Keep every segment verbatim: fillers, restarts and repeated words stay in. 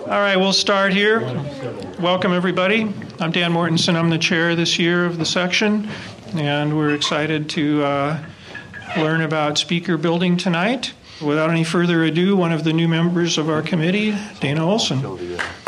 All right, we'll start here. Welcome, everybody. I'm Dan Mortensen. I'm the chair this year of the section, and we're excited to uh, learn about speaker building tonight. Without any further ado, one of the new members of our committee, Dana Olson. All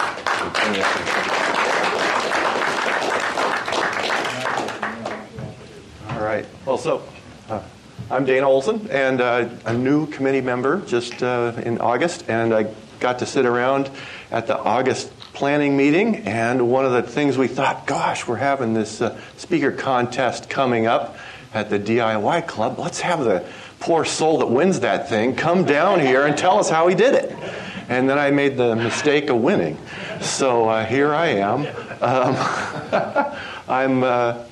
right. Well, so uh, I'm Dana Olson, and uh, a new committee member just uh, in August, and I got to sit around at the August planning meeting, and one of the things we thought, gosh, we're having this uh, speaker contest coming up at the D I Y Club. Let's have the poor soul that wins that thing come down here and tell us how he did it. And then I made the mistake of winning. So uh, here I am. Um, I'm uh,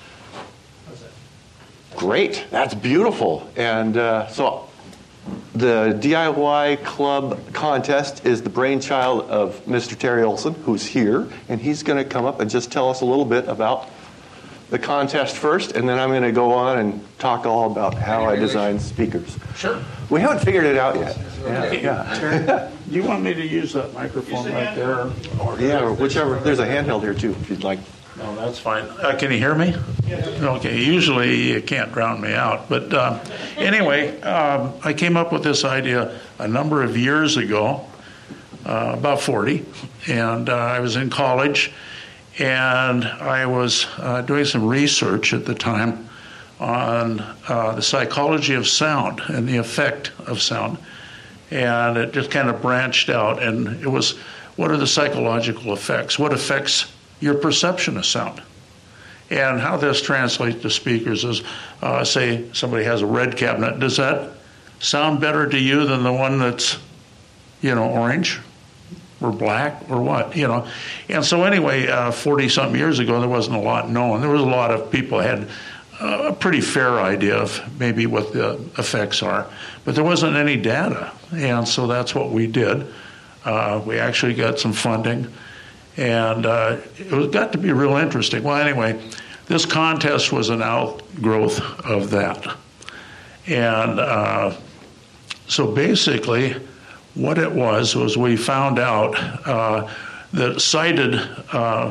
great. That's beautiful. And uh, so the D I Y Club contest is the brainchild of Mister Terry Olson, who's here. And he's going to come up and just tell us a little bit about the contest first, and then I'm going to go on and talk all about how I design speakers. Sure. We haven't figured it out yet. Yeah. yeah. Do you want me to use that microphone right there? Or yeah, or whichever. There's a handheld here, too, if you'd like. No, that's fine. Uh, can you hear me? Okay. Usually you can't drown me out. But um, anyway, um, I came up with this idea a number of years ago, uh, about forty, and uh, I was in college. And I was uh, doing some research at the time on uh, the psychology of sound and the effect of sound. And it just kind of branched out. And it was, what are the psychological effects? What affects your perception of sound? And how this translates to speakers is, uh, say somebody has a red cabinet. Does that sound better to you than the one that's, you know, orange? Or black, or what, you know. And so anyway, uh, forty-something years ago, there wasn't a lot known. There was a lot of people had uh, a pretty fair idea of maybe what the effects are, but there wasn't any data. And so that's what we did. Uh, we actually got some funding, and uh, it got to be real interesting. Well, anyway, this contest was an outgrowth of that. And uh, so basically, what it was was we found out uh, that sighted uh,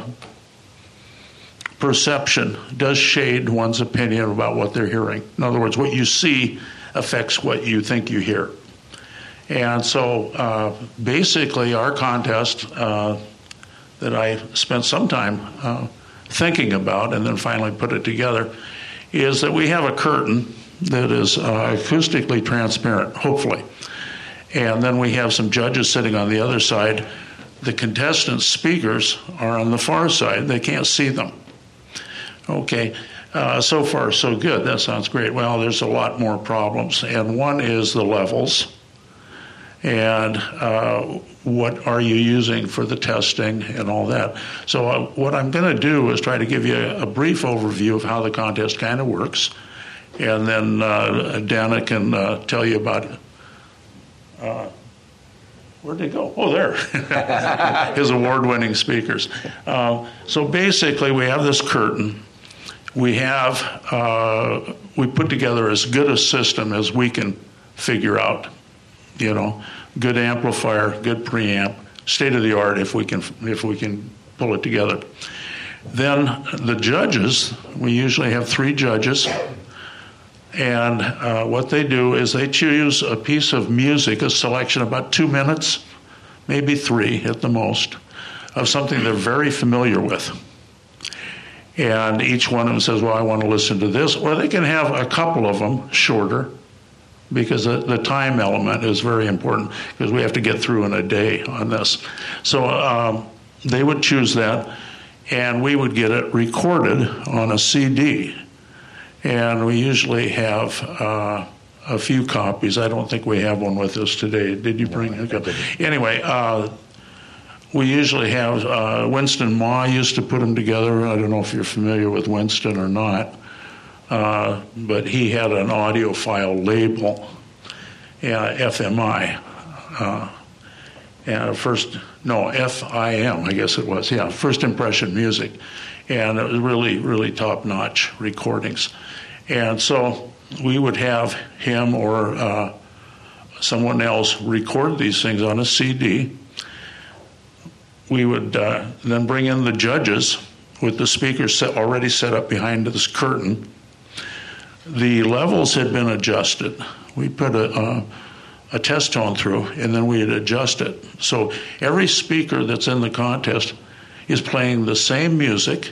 perception does shade one's opinion about what they're hearing. In other words, what you see affects what you think you hear. And so uh, basically our contest uh, that I spent some time uh, thinking about and then finally put it together is that we have a curtain that is uh, acoustically transparent, hopefully. And then we have some judges sitting on the other side. The contestants' speakers are on the far side. They can't see them. Okay, uh, so far so good. That sounds great. Well, there's a lot more problems. And one is the levels. And uh, what are you using for the testing and all that. So uh, what I'm going to do is try to give you a, a brief overview of how the contest kind of works. And then uh, Dana can uh, tell you about it. Uh, where'd they go? Oh, there. His award-winning speakers. Uh, so basically, we have this curtain. We have, uh, we put together as good a system as we can figure out. You know, good amplifier, good preamp, state-of-the-art if we can, if we can pull it together. Then the judges, we usually have three judges. And uh, what they do is they choose a piece of music, a selection about two minutes, maybe three at the most, of something they're very familiar with. And each one of them says, well, I want to listen to this. Or they can have a couple of them shorter, because the, the time element is very important, because we have to get through in a day on this. So um, they would choose that, and we would get it recorded on a C D. And we usually have uh, a few copies. I don't think we have one with us today. Did you bring it? Okay. Anyway, uh, we usually have, uh, Winston Ma used to put them together. I don't know if you're familiar with Winston or not, uh, but he had an audiophile label, uh, F M I. Uh, and first, no, F I M, I guess it was. Yeah, First Impression Music. And it was really, really top-notch recordings. And so we would have him or uh, someone else record these things on a C D. we would uh, then bring in the judges with the speakers set, already set up behind this curtain. The levels had been adjusted. We put a, a, a test tone through, and then we'd adjust it. So every speaker that's in the contest is playing the same music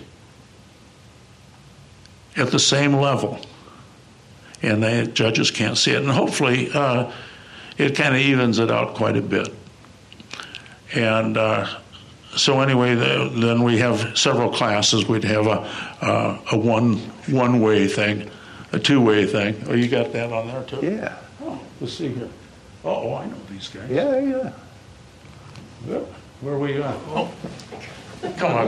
at the same level, and the judges can't see it. And hopefully uh, it kind of evens it out quite a bit. And uh, so anyway, the, then we have several classes. We'd have a, uh, a one, one-way thing, a two-way thing. Oh, you got that on there too? Yeah. Oh, let's see here. Oh, I know these guys. Yeah, yeah. Yep. Where are we at? Oh, come on.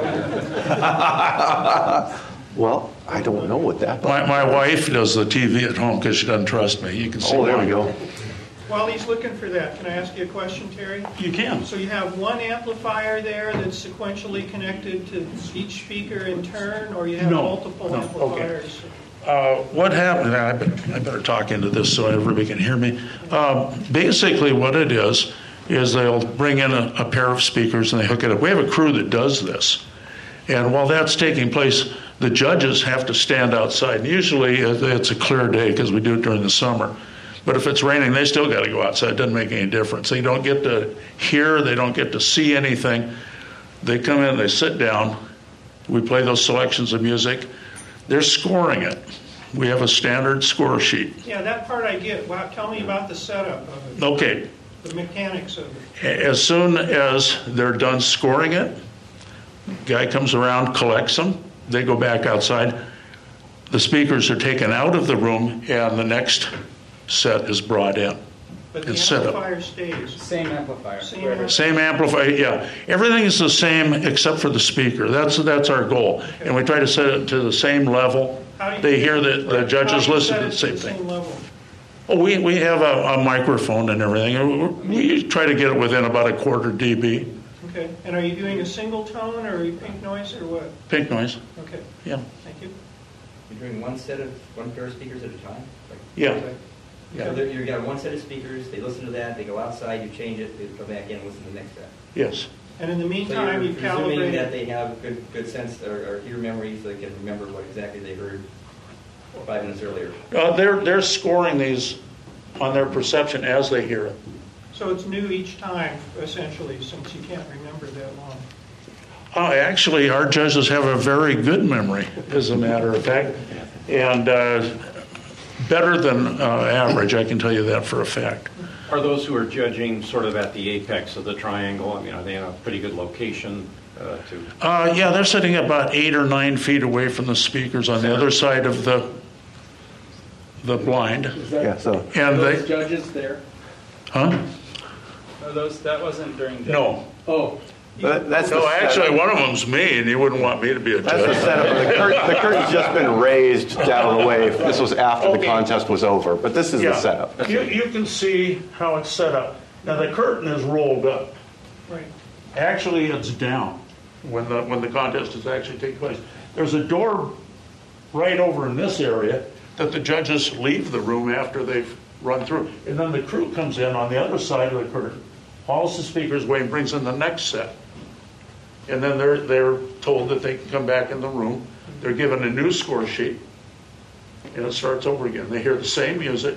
Well, I don't know what that. My, my wife does the T V at home because she doesn't trust me. You can see. Oh, there we mine. go. While he's looking for that, can I ask you a question, Terry? You can. So you have one amplifier there that's sequentially connected to each speaker in turn, or you have No, multiple no, amplifiers? Uh, what happened, I better, I better talk into this so everybody can hear me. Uh, basically what it is, is they'll bring in a, a pair of speakers and they hook it up. We have a crew that does this. And while that's taking place, the judges have to stand outside. And usually it's a clear day because we do it during the summer. But if it's raining, they still got to go outside. It doesn't make any difference. They don't get to hear. They don't get to see anything. They come in, they sit down. We play those selections of music. They're scoring it. We have a standard score sheet. Yeah, that part I get. Wow, tell me about the setup of it, Okay. the mechanics of it. As soon as they're done scoring it, guy comes around, collects them. They go back outside. The speakers are taken out of the room, and the next set is brought in. But the and set up. amplifier stays. Same amplifier. Same Wherever- amplifier. Same amplifier, yeah. Everything is the same except for the speaker. That's that's our goal, and we try to set it to the same level. How do you- They hear that the judges How do you listen set to it the same the thing. Same level? Oh, we we have a, a microphone and everything. We try to get it within about a quarter dB. Okay. And are you doing a single tone or are you pink noise or what? Pink noise. Okay. Yeah. Thank you. You're doing one set of, one pair of speakers at a time? Like- Yeah. Okay. Yeah. So there- you've got one set of speakers, they listen to that, they go outside, you change it, they come back in and listen to the next set. Yes. And in the So meantime, you're you presuming that calibrate. they have good, good sense or, or hear memory so they can remember what exactly they heard five minutes earlier. Uh, they're they're scoring these on their perception as they hear it. So it's new each time, essentially, since you can't remember that long. Uh, actually, our judges have a very good memory, as a matter of fact, and uh, better than uh, average. I can tell you that for a fact. Are those who are judging sort of at the apex of the triangle? I mean, are they in a pretty good location uh, to? Uh, yeah, they're sitting about eight or nine feet away from the speakers on the other side of the the blind, Is that, Yeah, so are and those they, judges there? huh? Are those, that wasn't during day? No, Oh, that, that's the no. Actually, setup. one of them's me, and you wouldn't want me to be a That's the judge. setup. The, cur- the curtain's just been raised down the way. This was after the Okay. contest was over, but this is the setup. You you can see how it's set up. Now the curtain is rolled up. Right. Actually, it's down when the when the contest is actually taking place. There's a door right over in this area that the judges leave the room after they've run through, and then the crew comes in on the other side of the curtain, hauls the speakers away, and brings in the next set. And then they're they're told that they can come back in the room. They're given a new score sheet, and it starts over again. They hear the same music.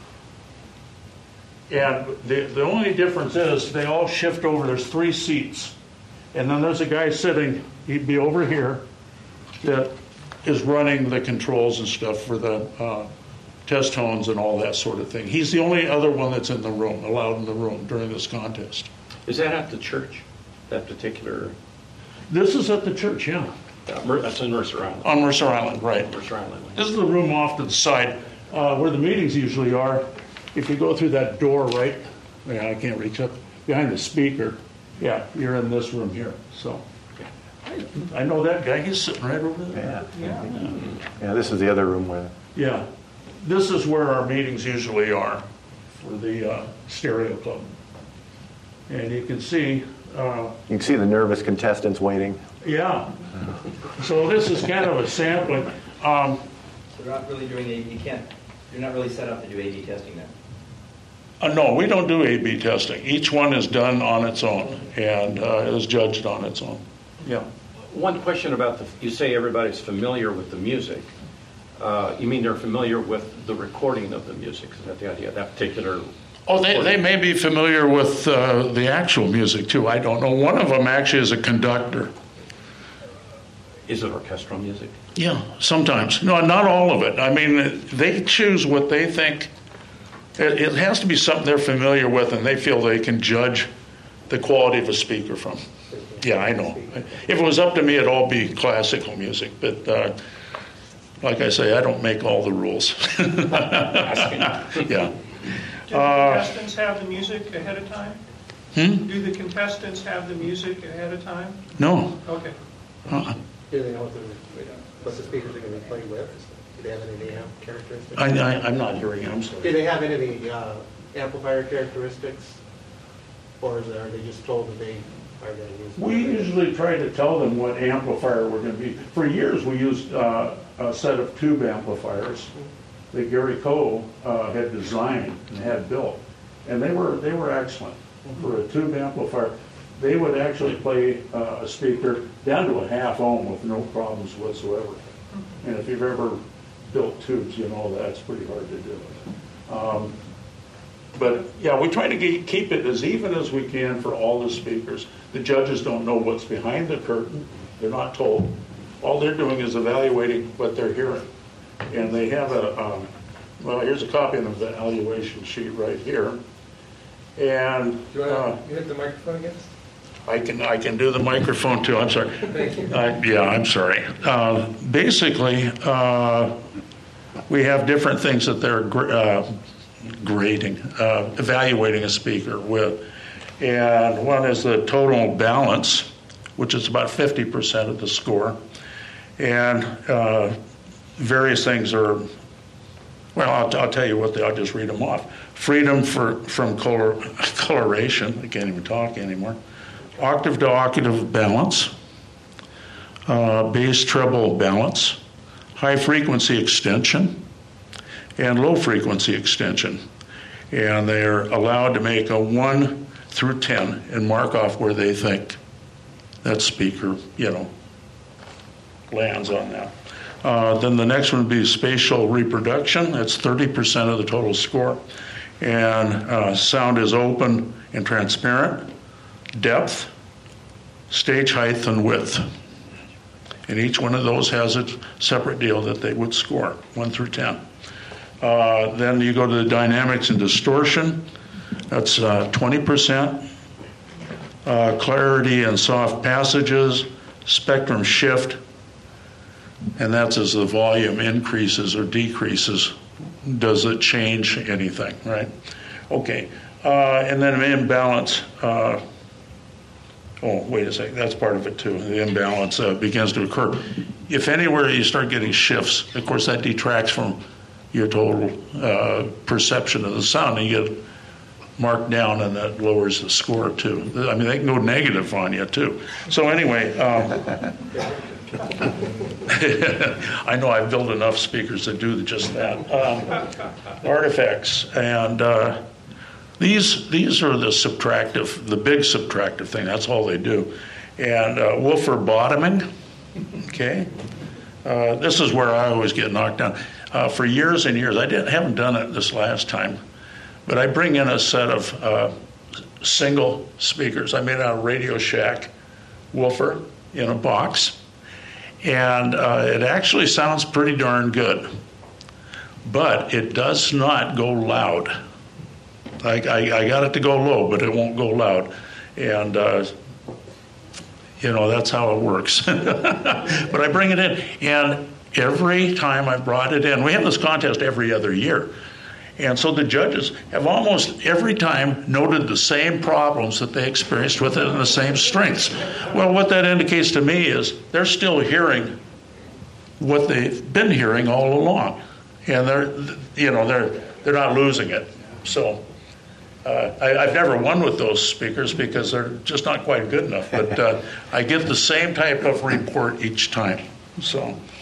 And the, the only difference is they all shift over. There's three seats. And then there's a guy sitting, he'd be over here, that is running the controls and stuff for the uh, test tones and all that sort of thing. He's the only other one that's in the room, allowed in the room during this contest. Is that at the church? That particular? This is at the church, yeah. Uh, Mer- that's in Mercer Island. On Mercer Island, right. Mercer Island. This is the room off to the side uh, where the meetings usually are. If you go through that door right, yeah, I can't reach up, behind the speaker, yeah, you're in this room here. So I, I know that guy. He's sitting right over there. Yeah. Yeah, this is the other room where. Yeah. This is where our meetings usually are for the uh, Stereo Club. And you can see, uh, You can see the nervous contestants waiting. yeah. So this is kind of a sampling. Um, So you're not really doing, A- you can't, you're not really set up to do A B testing then? Uh, no, we don't do A B testing. Each one is done on its own and uh, is judged on its own. Yeah. One question about the, you say everybody's familiar with the music. Uh, you mean they're familiar with the recording of the music? Is that the idea, that particular? Oh, they, they may be familiar with uh, the actual music too. I don't know. One of them actually is a conductor. Is it orchestral music? Yeah, sometimes. No, not all of it. I mean, they choose what they think. It, it has to be something they're familiar with and they feel they can judge the quality of a speaker from. Yeah, I know. If it was up to me, it'd all be classical music. But uh, like I say, I don't make all the rules. Yeah. Do the contestants have the music ahead of time? Hmm? Do the contestants have the music ahead of time? No. Okay. Uh-uh. Do they know what the, what the speakers are going to be played with? Do they have any of the amp characteristics? I, I, I'm not hearing you. I'm sorry. Do they have any of the uh, amplifier characteristics? Or is, are they just told that they are going to use? We usually try to tell them what amplifier we're going to be. For years, we used uh, a set of tube amplifiers that Gary Coe uh, had designed and had built, and they were they were excellent for a tube amplifier. They would actually play uh, a speaker down to a half ohm with no problems whatsoever. And if you've ever built tubes, you know that's pretty hard to do. Um, But yeah, we try to ge- keep it as even as we can for all the speakers. The judges don't know what's behind the curtain. They're not told. All they're doing is evaluating what they're hearing. And they have a, um, well, here's a copy of the evaluation sheet right here. And Do you want uh, to hit the microphone again? I can I can do the microphone too. I'm sorry. Thank you. Uh, yeah, I'm sorry. Uh, basically, uh, we have different things that they're gr- uh, grading, uh, evaluating a speaker with. And one is the total balance, which is about fifty percent of the score. And uh, various things are, well, I'll, I'll tell you what, they, I'll just read them off. Freedom for, from color, coloration, I can't even talk anymore. Octave to octave balance, uh, bass treble balance, high frequency extension, and low frequency extension. And they're allowed to make a one through ten and mark off where they think that speaker, you know, lands on that. Uh, then the next one would be spatial reproduction. That's thirty percent of the total score. And uh, sound is open and transparent. Depth, stage height, and width. And each one of those has a separate deal that they would score, one through ten. Uh, then you go to the dynamics and distortion. That's uh, twenty percent. Uh, clarity and soft passages, spectrum shift, and that's as the volume increases or decreases. Does it change anything, right? Okay. Uh, and then imbalance. Uh, oh, wait a second. That's part of it too. The imbalance uh, begins to occur. If anywhere you start getting shifts, of course that detracts from your total uh, perception of the sound, and you get marked down, and that lowers the score too. I mean, they can go negative on you too. So anyway, um, I know I've built enough speakers that do just that. Um, artifacts, and uh, these these are the subtractive, the big subtractive thing. That's all they do. And uh, woofer bottoming. Okay, uh, this is where I always get knocked down. Uh, for years and years, I didn't haven't done it this last time, but I bring in a set of uh, single speakers. I made out of Radio Shack woofer in a box. And uh, it actually sounds pretty darn good, but it does not go loud. I, I, I got it to go low, but it won't go loud. And, uh, you know, that's how it works. But I bring it in, and every time I brought it in, we have this contest every other year. And so the judges have almost every time noted the same problems that they experienced with it and the same strengths. Well, what that indicates to me is they're still hearing what they've been hearing all along, and they're, you know, they're they're not losing it. So uh, I, I've never won with those speakers because they're just not quite good enough. But uh, I get the same type of report each time. So.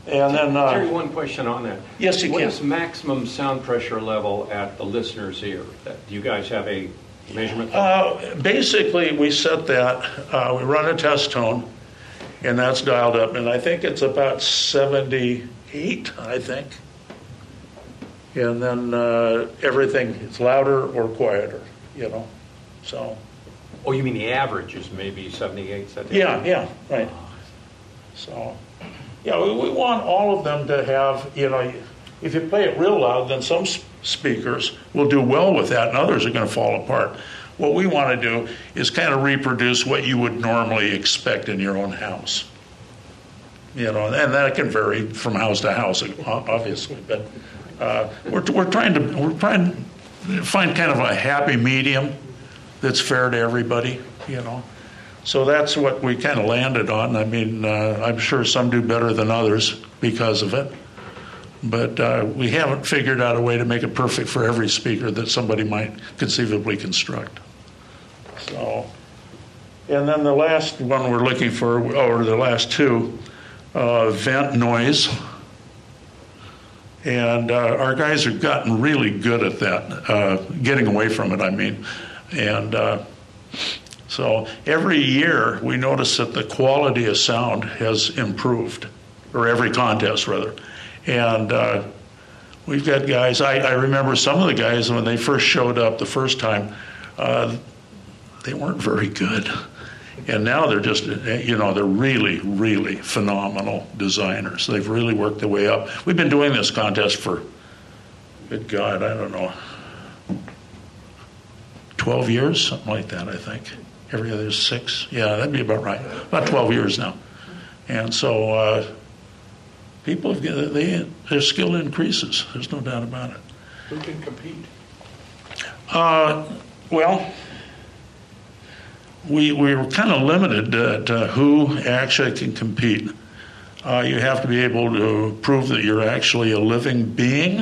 And then, uh, Terry, one question on that. Yes, you What can. is maximum sound pressure level at the listener's ear? That- Do you guys have a measurement? uh, basically, we set that, uh, we run a test tone, and that's dialed up, and I think it's about seventy-eight, I think. And then uh, everything is louder or quieter, you know, so. Oh, you mean the average is maybe seventy-eight, seventy-eight? Yeah, yeah, right. So, yeah, we, we want all of them to have, you know, if you play it real loud, then some s- speakers will do well with that and others are going to fall apart. What we want to do is kind of reproduce what you would normally expect in your own house. You know, and that can vary from house to house, obviously, but uh, we're, we're trying to we're trying to find kind of a happy medium that's fair to everybody, you know. So that's what we kind of landed on. I mean, uh, I'm sure some do better than others because of it, but uh, we haven't figured out a way to make it perfect for every speaker that somebody might conceivably construct. So, and then the last one we're looking for, or the last two, uh, vent noise. And uh, our guys have gotten really good at that, uh, getting away from it, I mean. And uh, so every year we notice that the quality of sound has improved, or every contest rather. And uh, we've got guys, I, I remember some of the guys when they first showed up the first time, uh, they weren't very good. And now they're just, you know, they're really, really phenomenal designers. They've really worked their way up. We've been doing this contest for, good God, I don't know, twelve years, something like that, I think. Every other six. Yeah, that'd be about right. About twelve years now. And so uh, people, have, they, their skill increases. There's no doubt about it. Who can compete? Uh, well, we, we were kind of limited to, to who actually can compete. Uh, you have to be able to prove that you're actually a living being,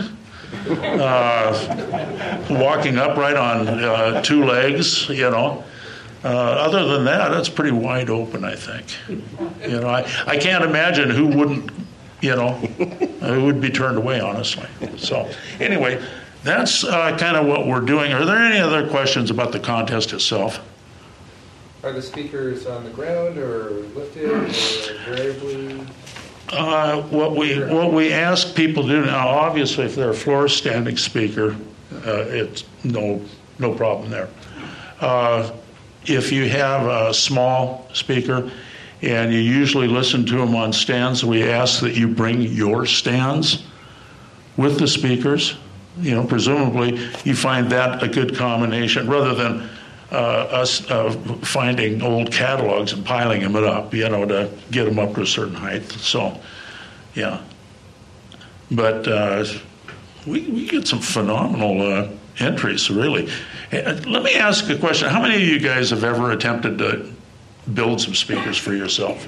uh, walking upright on uh, two legs, you know. Uh, other than that, it's pretty wide open, I think. You know, I, I can't imagine who wouldn't, you know, who would be turned away, honestly. So anyway, that's uh, kind of what we're doing. Are there any other questions about the contest itself? Are the speakers on the ground or lifted or variably? Uh, what we what we ask people to do now, obviously, if they're a floor standing speaker, uh, it's no no problem there. Uh, if you have a small speaker and you usually listen to them on stands, we ask that you bring your stands with the speakers. You know, presumably you find that a good combination rather than Uh, us uh, finding old catalogs and piling them up, you know, to get them up to a certain height. So, yeah. But uh, we, we get some phenomenal uh, entries, really. Hey, let me ask a question. How many of you guys have ever attempted to build some speakers for yourself?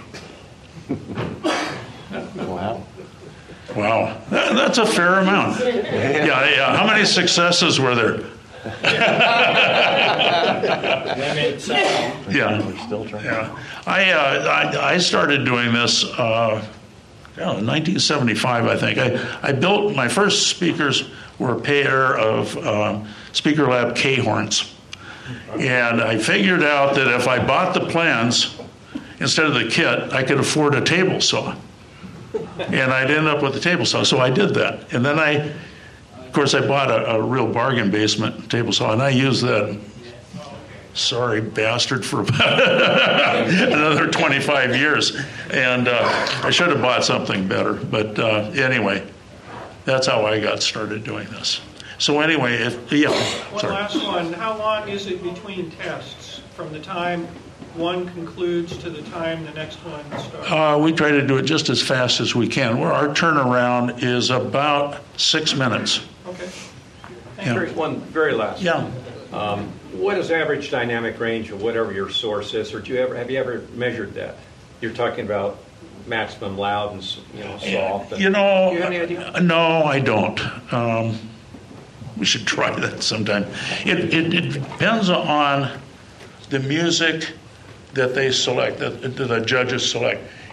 Wow. Wow. That, that's a fair amount. Yeah, yeah. How many successes were there? Yeah, yeah. I, uh, I I started doing this uh, yeah, in nineteen seventy-five, I think. I, I built my first speakers were a pair of um, Speaker Lab K-horns, and I figured out that if I bought the plans instead of the kit, I could afford a table saw, and I'd end up with a table saw. So I did that, and then I. Of course, I bought a, a real bargain basement table saw, and I used that sorry bastard for about another twenty-five years. And uh, I should have bought something better. But uh, anyway, that's how I got started doing this. So anyway, if, yeah. One sorry. last one. How long is it between tests from the time one concludes to the time the next one starts? Uh, we try to do it just as fast as we can. Where our turnaround is about six minutes. Okay. Yeah. Here's one very last. Yeah. Um, what is average dynamic range of whatever your source is, or do you ever have you ever measured that? You're talking about maximum loud and you know soft. You know, do you have any idea? No, I don't. Um, we should try that sometime. It, it, it depends on the music that they select, that, that the judges select.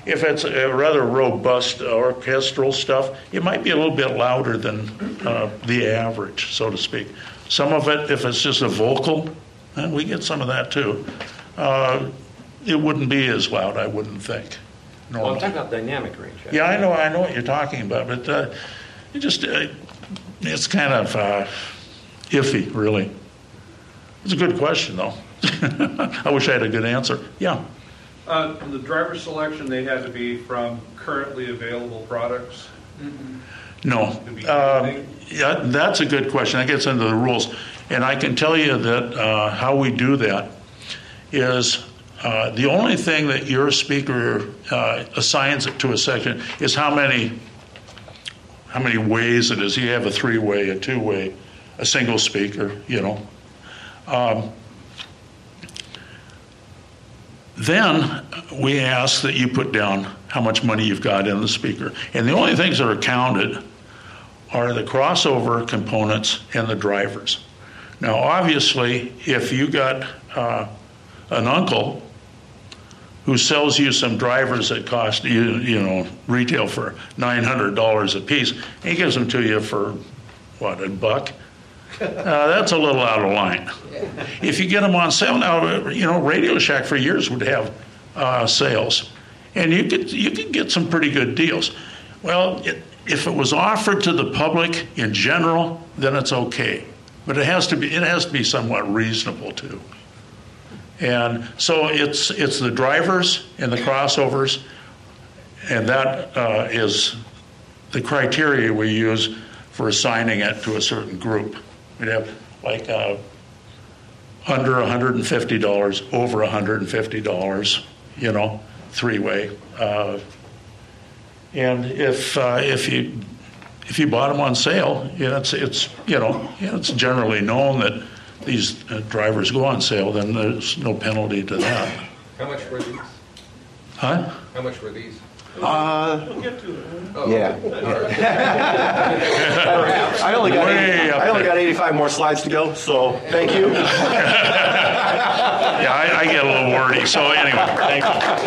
if it's a rather robust orchestral stuff, it might be a little bit louder than uh, the average, so to speak. Some of it, if it's just a vocal, and we get some of that too, uh, it wouldn't be as loud, I wouldn't think. Well, I'm talking about dynamic range. Yeah, I know, I know what you're talking about, but uh, it just, uh, it's kind of uh, iffy, really. It's a good question, though. I wish I had a good answer. Yeah. Uh, the driver selection, they had to be from currently available products? Mm-hmm. No. Uh, yeah, that's a good question. That gets into the rules. And I can tell you that uh, how we do that is uh, the only thing that your speaker uh, assigns it to a section is how many how many ways it is. You have a three-way, a two-way, a single speaker, you know. Um, Then we ask that you put down how much money you've got in the speaker. And the only things that are counted are the crossover components and the drivers. Now, obviously, if you got uh, an uncle who sells you some drivers that cost you, you know, retail for nine hundred dollars a piece, and he gives them to you for, what, a buck? Uh, that's a little out of line. If you get them on sale now, you know, Radio Shack for years would have uh, sales, and you could you could get some pretty good deals. Well, it, if it was offered to the public in general, then it's okay, but it has to be it has to be somewhat reasonable too. And so it's it's the drivers and the crossovers, and that uh, is the criteria we use for assigning it to a certain group. We'd have like uh, under one hundred fifty dollars, over one hundred fifty dollars, you know, three-way. Uh, and if uh, if you if you bought them on sale, you know, it's it's you know it's generally known that these uh, drivers go on sale. Then there's no penalty to that. How much were these? Huh? How much were these? Uh, We'll get to it. Oh, yeah. I only got eighty, I only got eighty-five more slides to go, so thank you. Yeah, I, I get a little wordy. So anyway, thank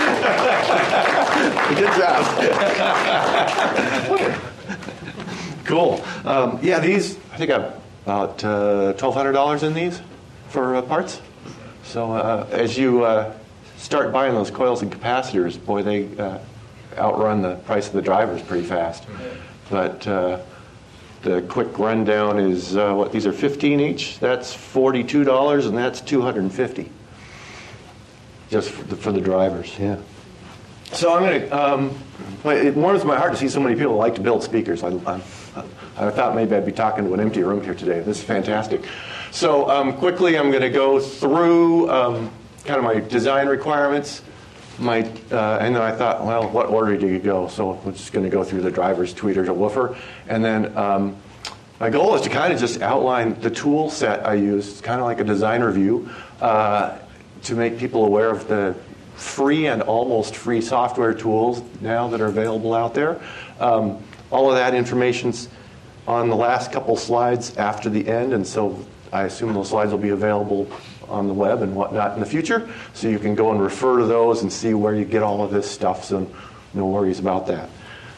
you. Good job. Cool. Um, yeah, these, I think I've about uh, twelve hundred dollars in these for uh, parts. So uh, as you uh, start buying those coils and capacitors, boy, they uh, outrun the price of the drivers pretty fast. But uh, the quick rundown is uh, what these are fifteen each. That's forty-two dollars, and that's two hundred fifty dollars just for the, for the drivers. Yeah. So I'm going to. Um, it warms my heart to see so many people like to build speakers. I, I, I thought maybe I'd be talking to an empty room here today. This is fantastic. So um, quickly, I'm going to go through um, kind of my design requirements. My, uh, and then I thought, well, what order do you go? So I'm just going to go through the drivers, tweeter to woofer. And then um, my goal is to kind of just outline the tool set I use. It's kind of like a design review uh, to make people aware of the free and almost free software tools now that are available out there. Um, all of that information's on the last couple slides after the end, and so I assume those slides will be available on the web and whatnot in the future, so you can go and refer to those and see where you get all of this stuff, so no worries about that.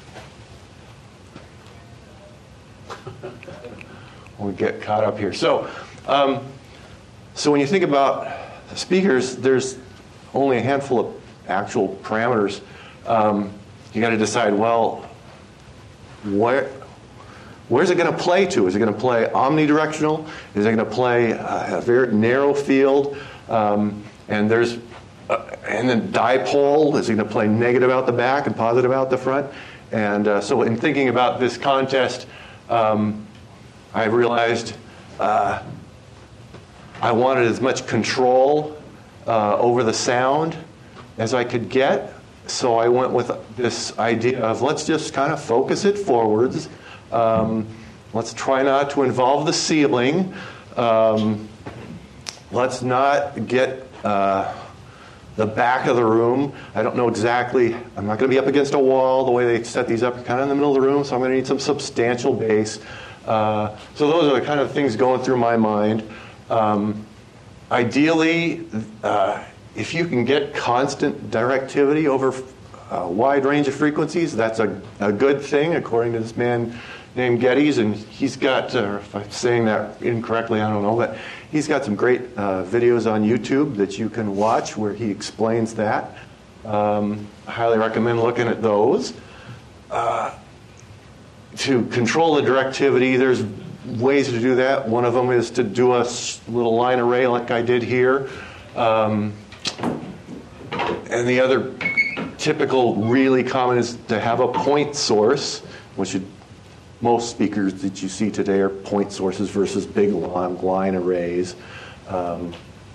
We'll get caught up here. So, um, so when you think about speakers, there's only a handful of actual parameters. Um, you got to decide, well, where Where's it going to play to? Is it going to play omnidirectional? Is it going to play uh, a very narrow field? Um, and there's, uh, and then dipole. Is it going to play negative out the back and positive out the front? And uh, so, in thinking about this contest, um, I realized uh, I wanted as much control uh, over the sound as I could get. So I went with this idea of let's just kind of focus it forwards. Um, let's try not to involve the ceiling. Um, let's not get uh, the back of the room. I don't know exactly. I'm not going to be up against a wall. The way they set these up, kind of in the middle of the room, so I'm going to need some substantial bass. Uh, so those are the kind of things going through my mind. Um, ideally, uh, if you can get constant directivity over a wide range of frequencies. That's a, a good thing, according to this man named Geddes, and he's got, uh, if I'm saying that incorrectly, I don't know, but he's got some great uh, videos on YouTube that you can watch where he explains that. Um, I highly recommend looking at those. Uh, to control the directivity, there's ways to do that. One of them is to do a little line array like I did here. Um, and the other typical, really common, is to have a point source, which would, most speakers that you see today are point sources versus big long line arrays. Um,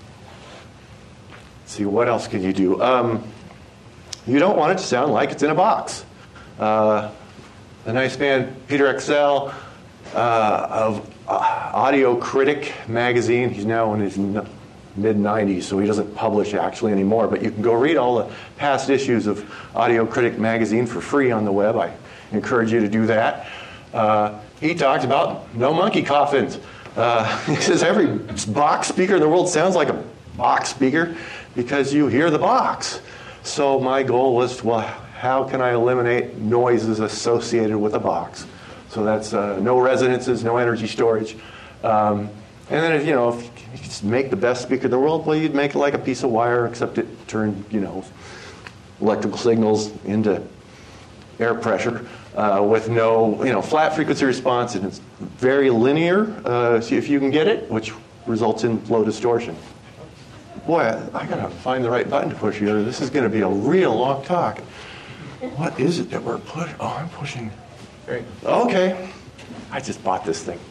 let's see, what else can you do? Um, you don't want it to sound like it's in a box. Uh, the nice man, Peter Excel, uh, of uh, Audio Critic magazine, he's now in his mid nineties, so he doesn't publish actually anymore, but you can go read all the past issues of Audio Critic magazine for free on the web. I encourage you to do that. Uh, he talked about no monkey coffins. Uh, he says every box speaker in the world sounds like a box speaker because you hear the box. So my goal was, well, how can I eliminate noises associated with a box? So that's uh, no resonances, no energy storage. Um, and then, if, you know, if you could make the best speaker in the world, well, you'd make it like a piece of wire, except it turned, you know, electrical signals into air pressure uh, with no, you know, flat frequency response, and it's very linear, uh, so if you can get it, which results in low distortion. Boy, I, I gotta find the right button to push here. This is gonna be a real long talk. What is it that we're pushing? Oh, I'm pushing. Great. Okay. I just bought this thing.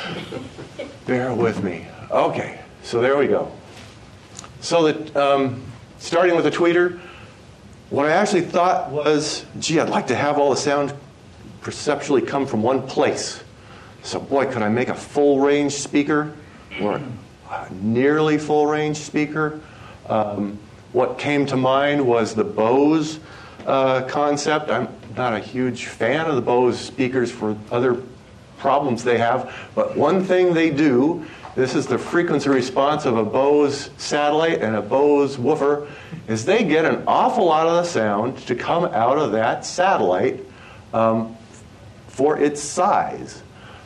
Bear with me. Okay, so there we go. So that, um, starting with the tweeter, what I actually thought was, gee, I'd like to have all the sound perceptually come from one place. So boy, could I make a full range speaker or a nearly full range speaker? Um, what came to mind was the Bose uh, concept. I'm not a huge fan of the Bose speakers for other problems they have, but one thing they do, this is the frequency response of a Bose satellite and a Bose woofer, is they get an awful lot of the sound to come out of that satellite um, for its size.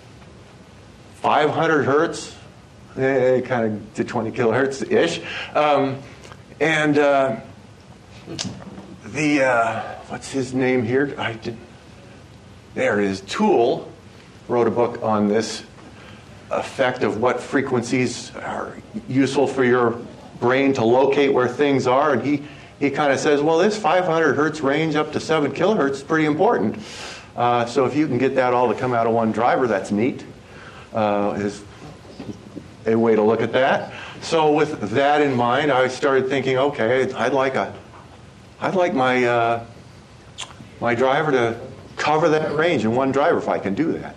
five hundred hertz, eh, kind of to twenty kilohertz-ish. Um, and uh, the, uh, what's his name here? I did, there it is. Toole wrote a book on this effect of what frequencies are useful for your brain to locate where things are, and he, he kind of says, well, this five hundred hertz range up to seven kilohertz is pretty important. Uh, so if you can get that all to come out of one driver, that's neat, uh, is a way to look at that. So with that in mind, I started thinking, okay, I'd like a, I'd like my uh, my driver to cover that range in one driver if I can do that.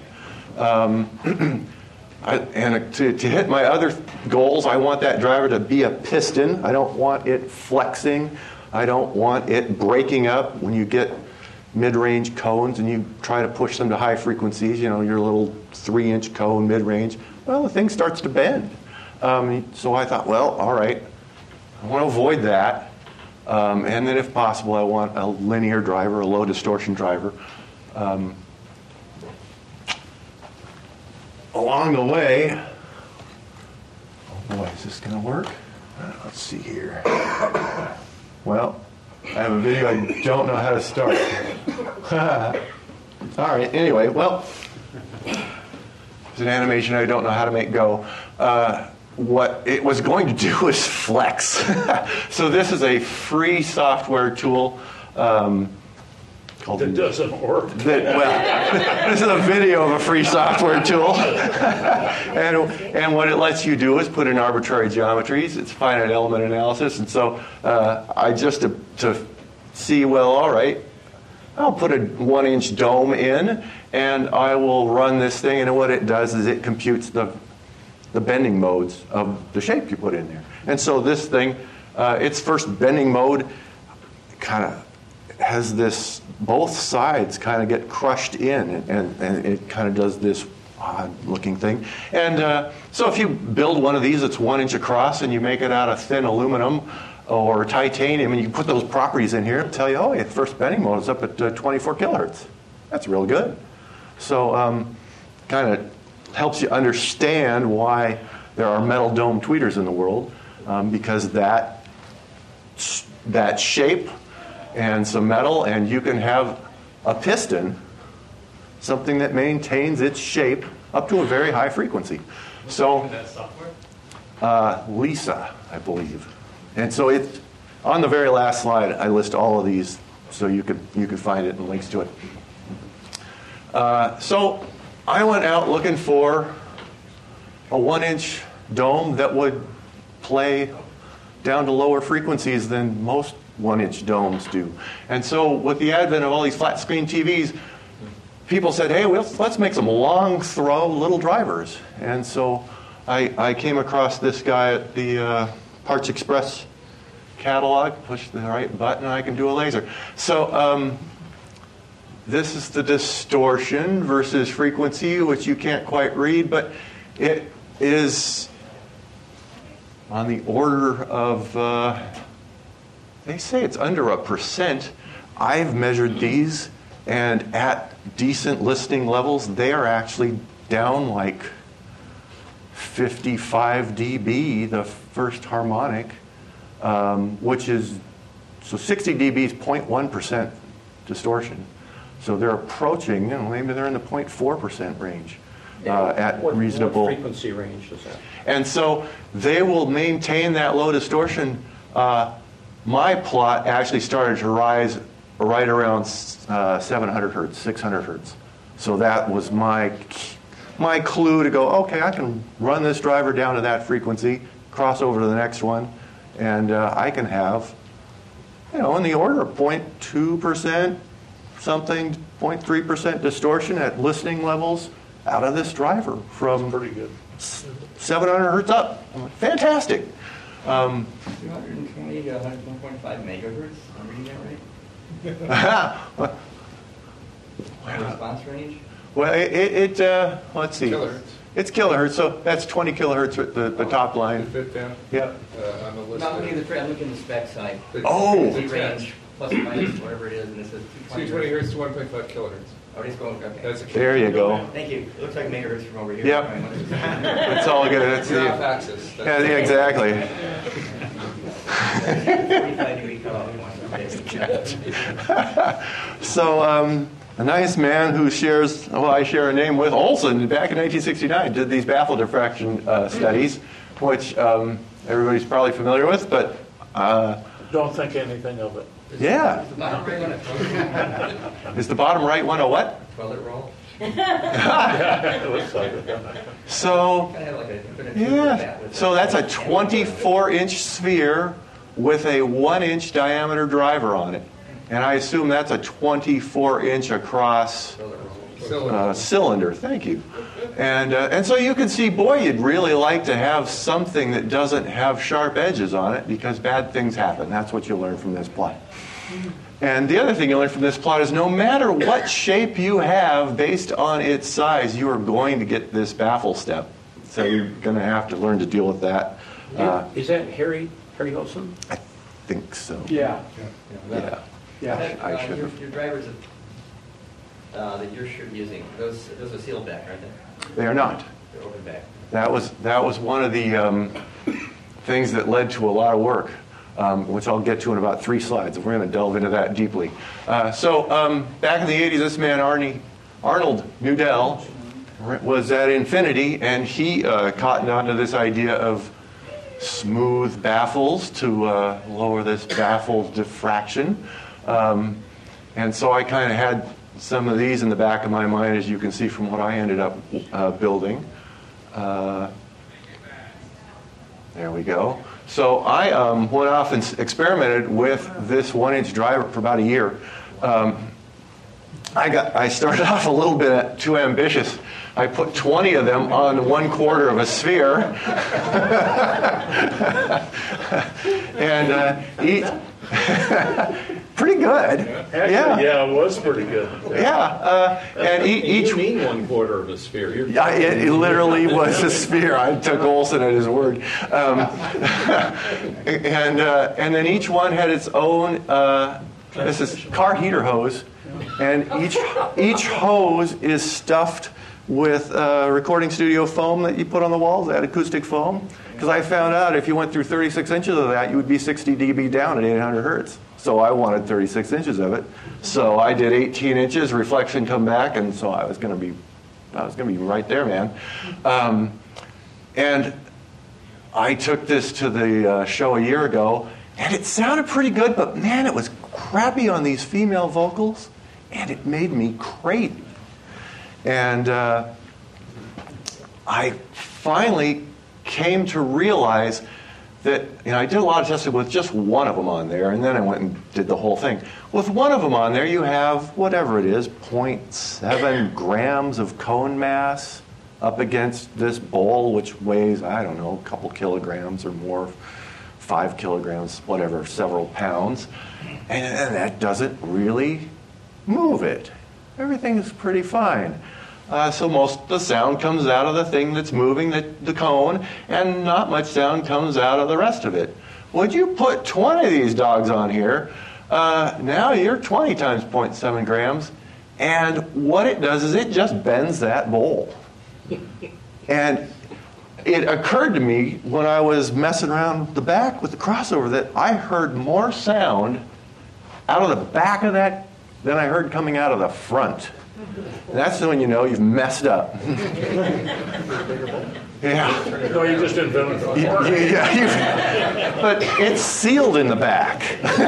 Um, I, and to, to hit my other goals, I want that driver to be a piston. I don't want it flexing. I don't want it breaking up when you get mid-range cones and you try to push them to high frequencies, you know, your little three-inch cone mid-range. Well, the thing starts to bend. Um, so I thought, well, all right, I want to avoid that. Um, and then if possible, I want a linear driver, a low distortion driver. Um, Along the way, oh boy, is this going to work? Uh, let's see here. Well, I have a video I don't know how to start. All right, anyway, well, it's an animation I don't know how to make go. Uh, what it was going to do was flex. So this is a free software tool. Um, That doesn't work. That, well, this is a video of a free software tool. and, and what it lets you do is put in arbitrary geometries. It's finite element analysis. And so uh, I just, to, to see, well, all right, I'll put a one-inch dome in, and I will run this thing. And what it does is it computes the, the bending modes of the shape you put in there. And so this thing, uh, its first bending mode kind of has this, both sides kind of get crushed in, and, and, and it kind of does this odd looking thing. And uh, so if you build one of these that's one inch across and you make it out of thin aluminum, or titanium, and you put those properties in here, it'll tell you, oh, yeah, first bending mode is up at uh, twenty-four kilohertz. That's real good. So um, kind of helps you understand why there are metal dome tweeters in the world, um, because that, that shape and some metal, and you can have a piston, something that maintains its shape up to a very high frequency. So, that software? uh, Lisa, I believe. And so it's on the very last slide. I list all of these, so you could you could find it and links to it. Uh, so I went out looking for a one-inch dome that would play down to lower frequencies than most one-inch domes do. And so with the advent of all these flat-screen T Vs, people said, hey, well, let's make some long-throw little drivers. And so I, I came across this guy at the uh, Parts Express catalog. Push the right button, and I can do a laser. So um, this is the distortion versus frequency, which you can't quite read, but it is on the order of, uh, they say it's under a percent. I've measured these, and at decent listening levels, they are actually down like fifty-five decibels, the first harmonic, um, which is, so sixty decibels is zero point one percent distortion. So they're approaching, you know, maybe they're in the zero point four percent range uh, at what, reasonable. What frequency range is that? And so they will maintain that low distortion. Uh, my plot actually started to rise right around uh, seven hundred hertz, six hundred hertz. So that was my my clue to go, okay, I can run this driver down to that frequency, cross over to the next one, and uh, I can have, you know, in the order of zero point two percent, something, zero point three percent distortion at listening levels out of this driver from Pretty good. seven hundred hertz up. I'm like, fantastic. Um, two hundred twenty to one point five megahertz, I'm reading that right? Response range? well, it, it, it uh, let's see. Kilohertz. It's kilohertz, so that's twenty kilohertz at the, the top To line. fit down Yep. uh, on the list. Not looking at the, I'm looking at the spec side. Oh. Frequency range, plus or minus, whatever it is, and it says two two twenty twenty hertz to one point five kilohertz. Oh, it's going, okay. That's a There you go. Thank you. It looks like megahertz from over here. Yep. It's all good. It's You're off the, axis. yeah, That's- yeah, exactly. forty-five degree cutoff. So um, a nice man who shares, well, I share a name with, Olson, back in nineteen sixty-nine, did these baffle diffraction uh, studies, which um, everybody's probably familiar with, but uh, Don't think anything of it. yeah. Bottom right one, a Is the bottom right one a what? toilet roll. It looks like it. So, Kind of like a infinite tube yeah. with that, with So that. that's a twenty-four inch sphere with a one inch diameter driver on it. And I assume that's a twenty-four inch across Toilet roll. Cylinder. uh, cylinder. Thank you. And uh, and so you can see, boy, you'd really like to have something that doesn't have sharp edges on it, because bad things happen. That's what you learn from this plot. And the other thing you learn from this plot is no matter what shape you have based on its size, you are going to get this baffle step. So you're going to have to learn to deal with that. Uh, Is that Harry, Harry Olson? I think so. Yeah. Yeah. That, I uh, should your, have. your drivers that, uh, that you're sure using, those those are sealed back, aren't they? They are not. They're open back. That was that was one of the um, things that led to a lot of work, um, which I'll get to in about three slides. We're going to delve into that deeply. Uh, so um, back in the eighties, this man Arnie Arnold Nudell was at Infinity, and he uh, cottoned onto this idea of smooth baffles to uh, lower this baffle diffraction. Um, and so I kind of had some of these in the back of my mind, as you can see from what I ended up uh, building. Uh, there we go. So I um, went off and s- experimented with this one-inch driver for about a year. Um, I got. I started off a little bit too ambitious. I put twenty of them on one quarter of a sphere, and uh, each pretty good. good. Actually, yeah. yeah, it was pretty good. Yeah, uh, and e- each You mean one quarter of a sphere. You're yeah, it, it literally was a sphere. I took Olson at his word. Um, and uh, and then each one had its own. Uh, this is car heater hose, and each each hose is stuffed with uh, recording studio foam that you put on the walls, that acoustic foam. Because I found out if you went through thirty-six inches of that, you would be sixty decibels down at eight hundred hertz. So I wanted thirty-six inches of it. So I did eighteen inches, reflection come back, and so I was going to be, I was going to be right there, man. Um, and I took this to the uh, show a year ago, and it sounded pretty good, but man, it was crappy on these female vocals, and it made me crazy. And uh, I finally came to realize that, you know, I did a lot of testing with just one of them on there, and then I went and did the whole thing. With one of them on there, you have whatever it is, zero point seven grams of cone mass up against this bowl, which weighs, I don't know, a couple kilograms or more, five kilograms, whatever, several pounds. And, and that doesn't really move it. Everything is pretty fine. Uh, so most of the sound comes out of the thing that's moving the, the cone, and not much sound comes out of the rest of it. Would you put twenty of these dogs on here? Uh, now you're twenty times zero point seven grams, and what it does is it just bends that bowl. And it occurred to me when I was messing around the back with the crossover that I heard more sound out of the back of that than I heard coming out of the front. And that's when you know you've messed up. Yeah. No, you just invented it. Yeah, yeah, you- but it's sealed in the back.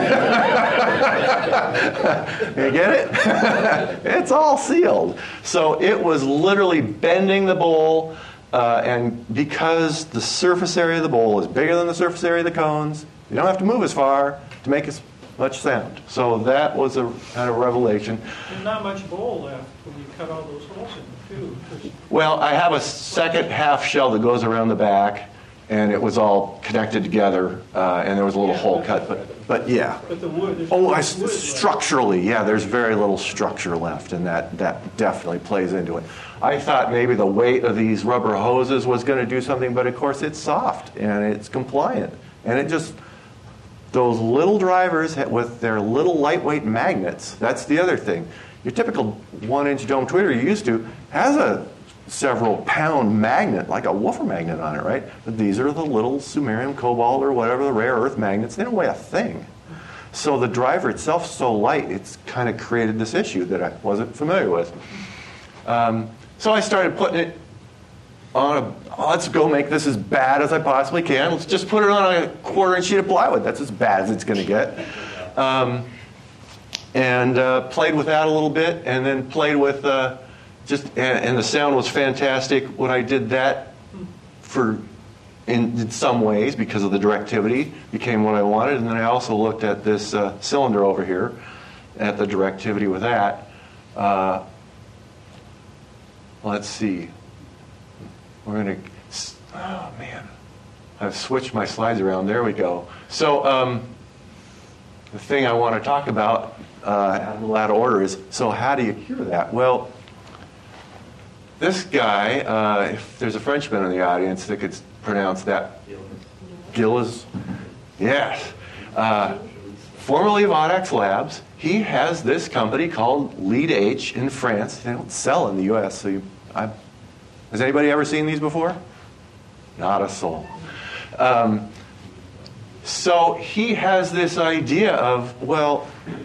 You get it? It's all sealed. So it was literally bending the bowl, uh, and because the surface area of the bowl is bigger than the surface area of the cones, you don't have to move as far to make as much sound. So that was a kind of revelation. There's not much bowl left when you cut all those holes in the tube. Well, I have a second half shell that goes around the back, and it was all connected together, uh, and there was a little Yeah, hole but- cut, but but yeah. But the wood, there's Oh, no I, wood left. structurally, yeah, there's very little structure left, and that, that definitely plays into it. I thought maybe the weight of these rubber hoses was going to do something, but of course it's soft, and it's compliant, and it just... Those little drivers with their little lightweight magnets, that's the other thing. Your typical one-inch dome tweeter you used to has a several pound magnet, like a woofer magnet on it, right? But these are the little samarium, cobalt, or whatever, the rare earth magnets. They don't weigh a thing. So the driver itself is so light, it's kind of created this issue that I wasn't familiar with. Um, so I started putting it on a, oh, let's go make this as bad as I possibly can. Let's just put it on a quarter inch sheet of plywood. That's as bad as it's going to get. Um, and uh, played with that a little bit, and then played with uh, just, and, and the sound was fantastic when I did that for, in, in some ways, because of the directivity, became what I wanted. And then I also looked at this uh, cylinder over here, at the directivity with that. Uh, let's see. We're going to, oh man, I've switched my slides around. There we go. So um, the thing I want to talk about uh, a little out of order is, so how do you cure that? Well, this guy, uh, if there's a Frenchman in the audience that could pronounce that, Gilles, yes, uh, formerly of Audax Labs, he has this company called Lead H in France. They don't sell in the U S, so you, I Has anybody ever seen these before? Not a soul. Um, so he has this idea of, well,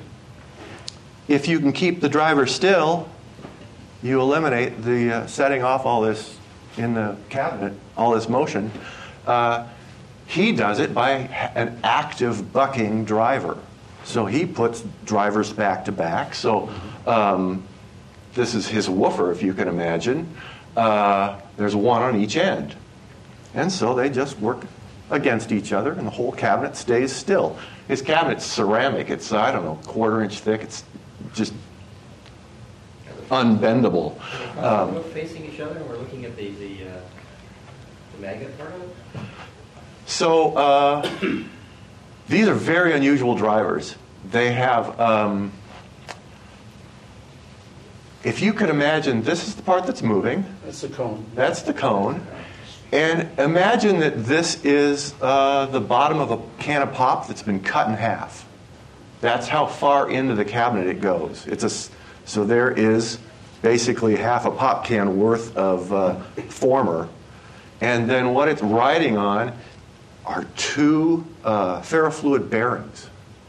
if you can keep the driver still, you eliminate the uh, setting off all this in the cabinet, all this motion. Uh, he does it by an active bucking driver. So he puts drivers back to back. So um, this is his woofer, if you can imagine. Uh, there's one on each end. And so they just work against each other, and the whole cabinet stays still. His cabinet's ceramic. It's, I don't know, quarter inch thick. It's just unbendable. Um, We're facing each other, and we're looking at the, the, uh, the magnet part of it? so uh, these are very unusual drivers. they have, um, if you could imagine, this is the part that's moving. That's the cone. That's the cone. And imagine that this is uh, the bottom of a can of pop that's been cut in half. That's how far into the cabinet it goes. It's a, so there is basically half a pop can worth of uh, former. And then what it's riding on are two uh, ferrofluid bearings.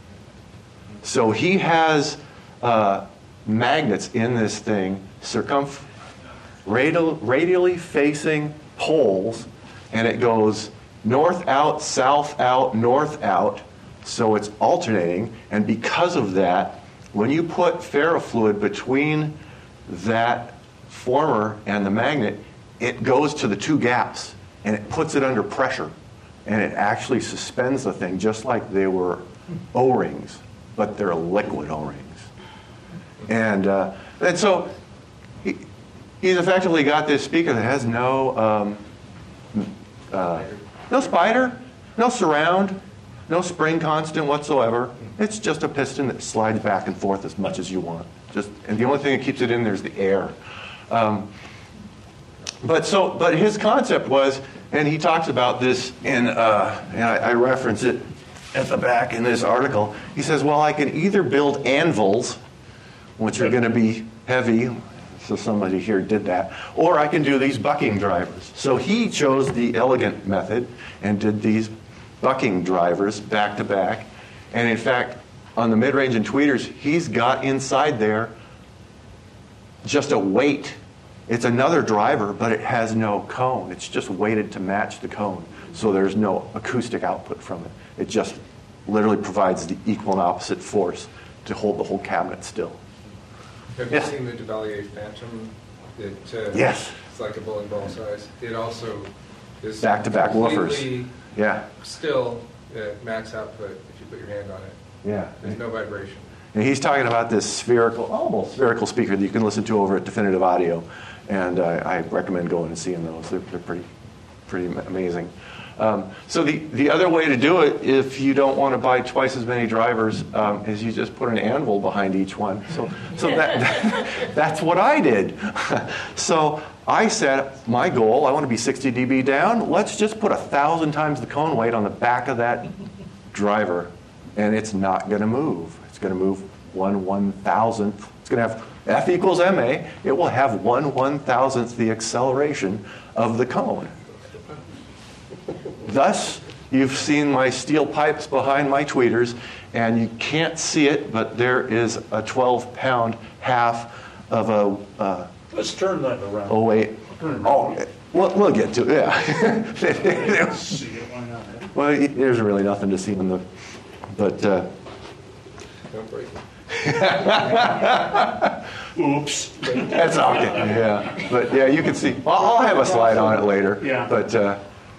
So he has uh, magnets in this thing, circumf radial, radially facing poles, and it goes north out, south out, north out, so it's alternating. And because of that, when you put ferrofluid between that former and the magnet, it goes to the two gaps, and it puts it under pressure, and it actually suspends the thing just like they were O-rings, but they're liquid O-rings. And, uh, and so he, he's effectively got this speaker that has no um, uh, no spider, no surround, no spring constant whatsoever. It's just a piston that slides back and forth as much as you want. Just, and the only thing that keeps it in there is the air. Um, but so, but his concept was, and he talks about this in, uh, and I, I reference it at the back in this article. He says, well, I can either build anvils, which are going to be heavy, so somebody here did that, or I can do these bucking drivers. So he chose the elegant method and did these bucking drivers back to back. And in fact, on the mid-range and tweeters, he's got inside there just a weight. It's another driver, but it has no cone. It's just weighted to match the cone. So there's no acoustic output from it. It just literally provides the equal and opposite force to hold the whole cabinet still. Have Yes. you seen the Duvalier Phantom? It, uh, Yes. It's like a bowling ball size. It also is Back-to-back woofers. completely Yeah, still uh, max output if you put your hand on it. yeah. There's no vibration. And he's talking about this spherical, almost spherical speaker that you can listen to over at Definitive Audio, and uh, I recommend going and seeing those. They're, they're pretty, pretty amazing. Um, so the, the other way to do it, if you don't want to buy twice as many drivers, um, is you just put an anvil behind each one. So, so that, that that's what I did. So I set my goal. I want to be sixty D B down. Let's just put a thousand times the cone weight on the back of that driver, and it's not going to move. It's going to move one one thousandth. It's going to have F equals M A. It will have one one thousandth the acceleration of the cone. Thus, you've seen my steel pipes behind my tweeters, and you can't see it, but there is a twelve pound half of a uh, Let's turn that around. oh wait, oh, we'll, we'll get to it. Yeah. See it, why not? Well, there's really nothing to see in the, but. Uh, Don't break it. Oops. That's okay. Yeah, but yeah, you can see. I'll, I'll have a slide on it later. Yeah. But uh,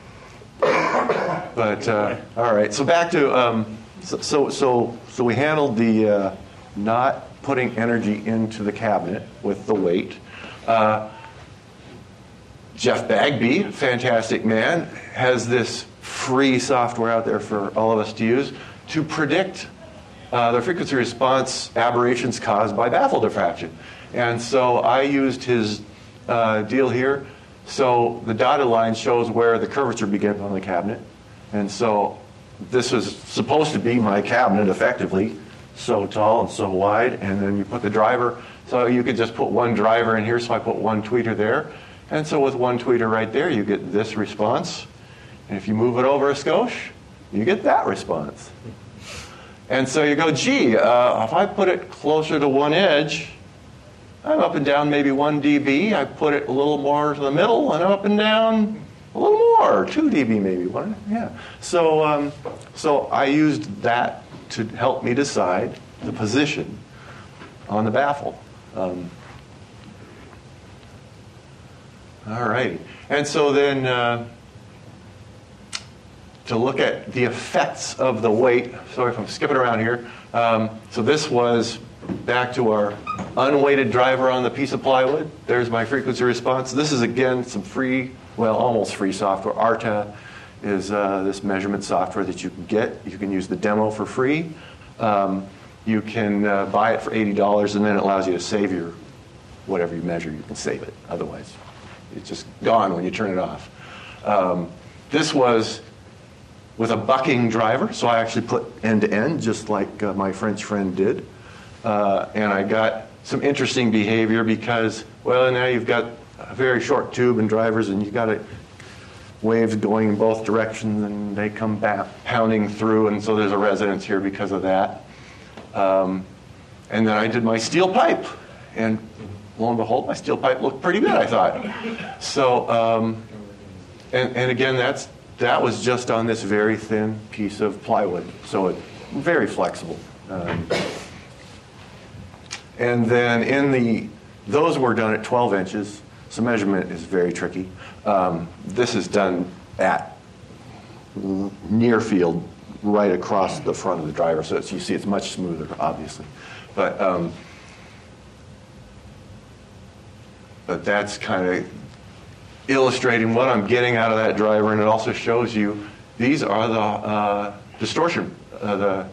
but uh, all right. So back to um, so, so so so we handled the uh, not putting energy into the cabinet with the weight. Uh, Jeff Bagby, fantastic man, has this free software out there for all of us to use to predict Uh, the frequency response aberrations caused by baffle diffraction. And so I used his uh, deal here. So the dotted line shows where the curvature begins on the cabinet. And so this was supposed to be my cabinet effectively, so tall and so wide. And then you put the driver. So you could just put one driver in here, so I put one tweeter there. And so with one tweeter right there, you get this response. And if you move it over a skosh, you get that response. And so you go, gee, uh, if I put it closer to one edge, I'm up and down maybe one D B. I put it a little more to the middle, and I'm up and down a little more, two D B maybe. One, yeah. So, um, so I used that to help me decide the position on the baffle. Um, all right. And so then... Uh, to look at the effects of the weight. Sorry if I'm skipping around here. Um, so this was back to our unweighted driver on the piece of plywood. There's my frequency response. This is, again, some free, well, almost free software. Arta is uh, this measurement software that you can get. You can use the demo for free. Um, you can uh, buy it for eighty dollars, and then it allows you to save your, whatever you measure, you can save it. Otherwise, it's just gone when you turn it off. Um, this was with a bucking driver, so I actually put end to end, just like uh, my French friend did. Uh, and I got some interesting behavior because, well, now you've got a very short tube and drivers, and you've got it, waves going in both directions, and they come back pounding through, and so there's a resonance here because of that. Um, and then I did my steel pipe, and lo and behold, my steel pipe looked pretty good, I thought. So, um, and, and again, that's that was just on this very thin piece of plywood, so it's very flexible. Um, and then in the, those were done at twelve inches, so measurement is very tricky. Um, this is done at near field, right across the front of the driver, so it's, you see it's much smoother, obviously. But um, but that's kind of illustrating what I'm getting out of that driver, and it also shows you these are the uh, distortion, uh, the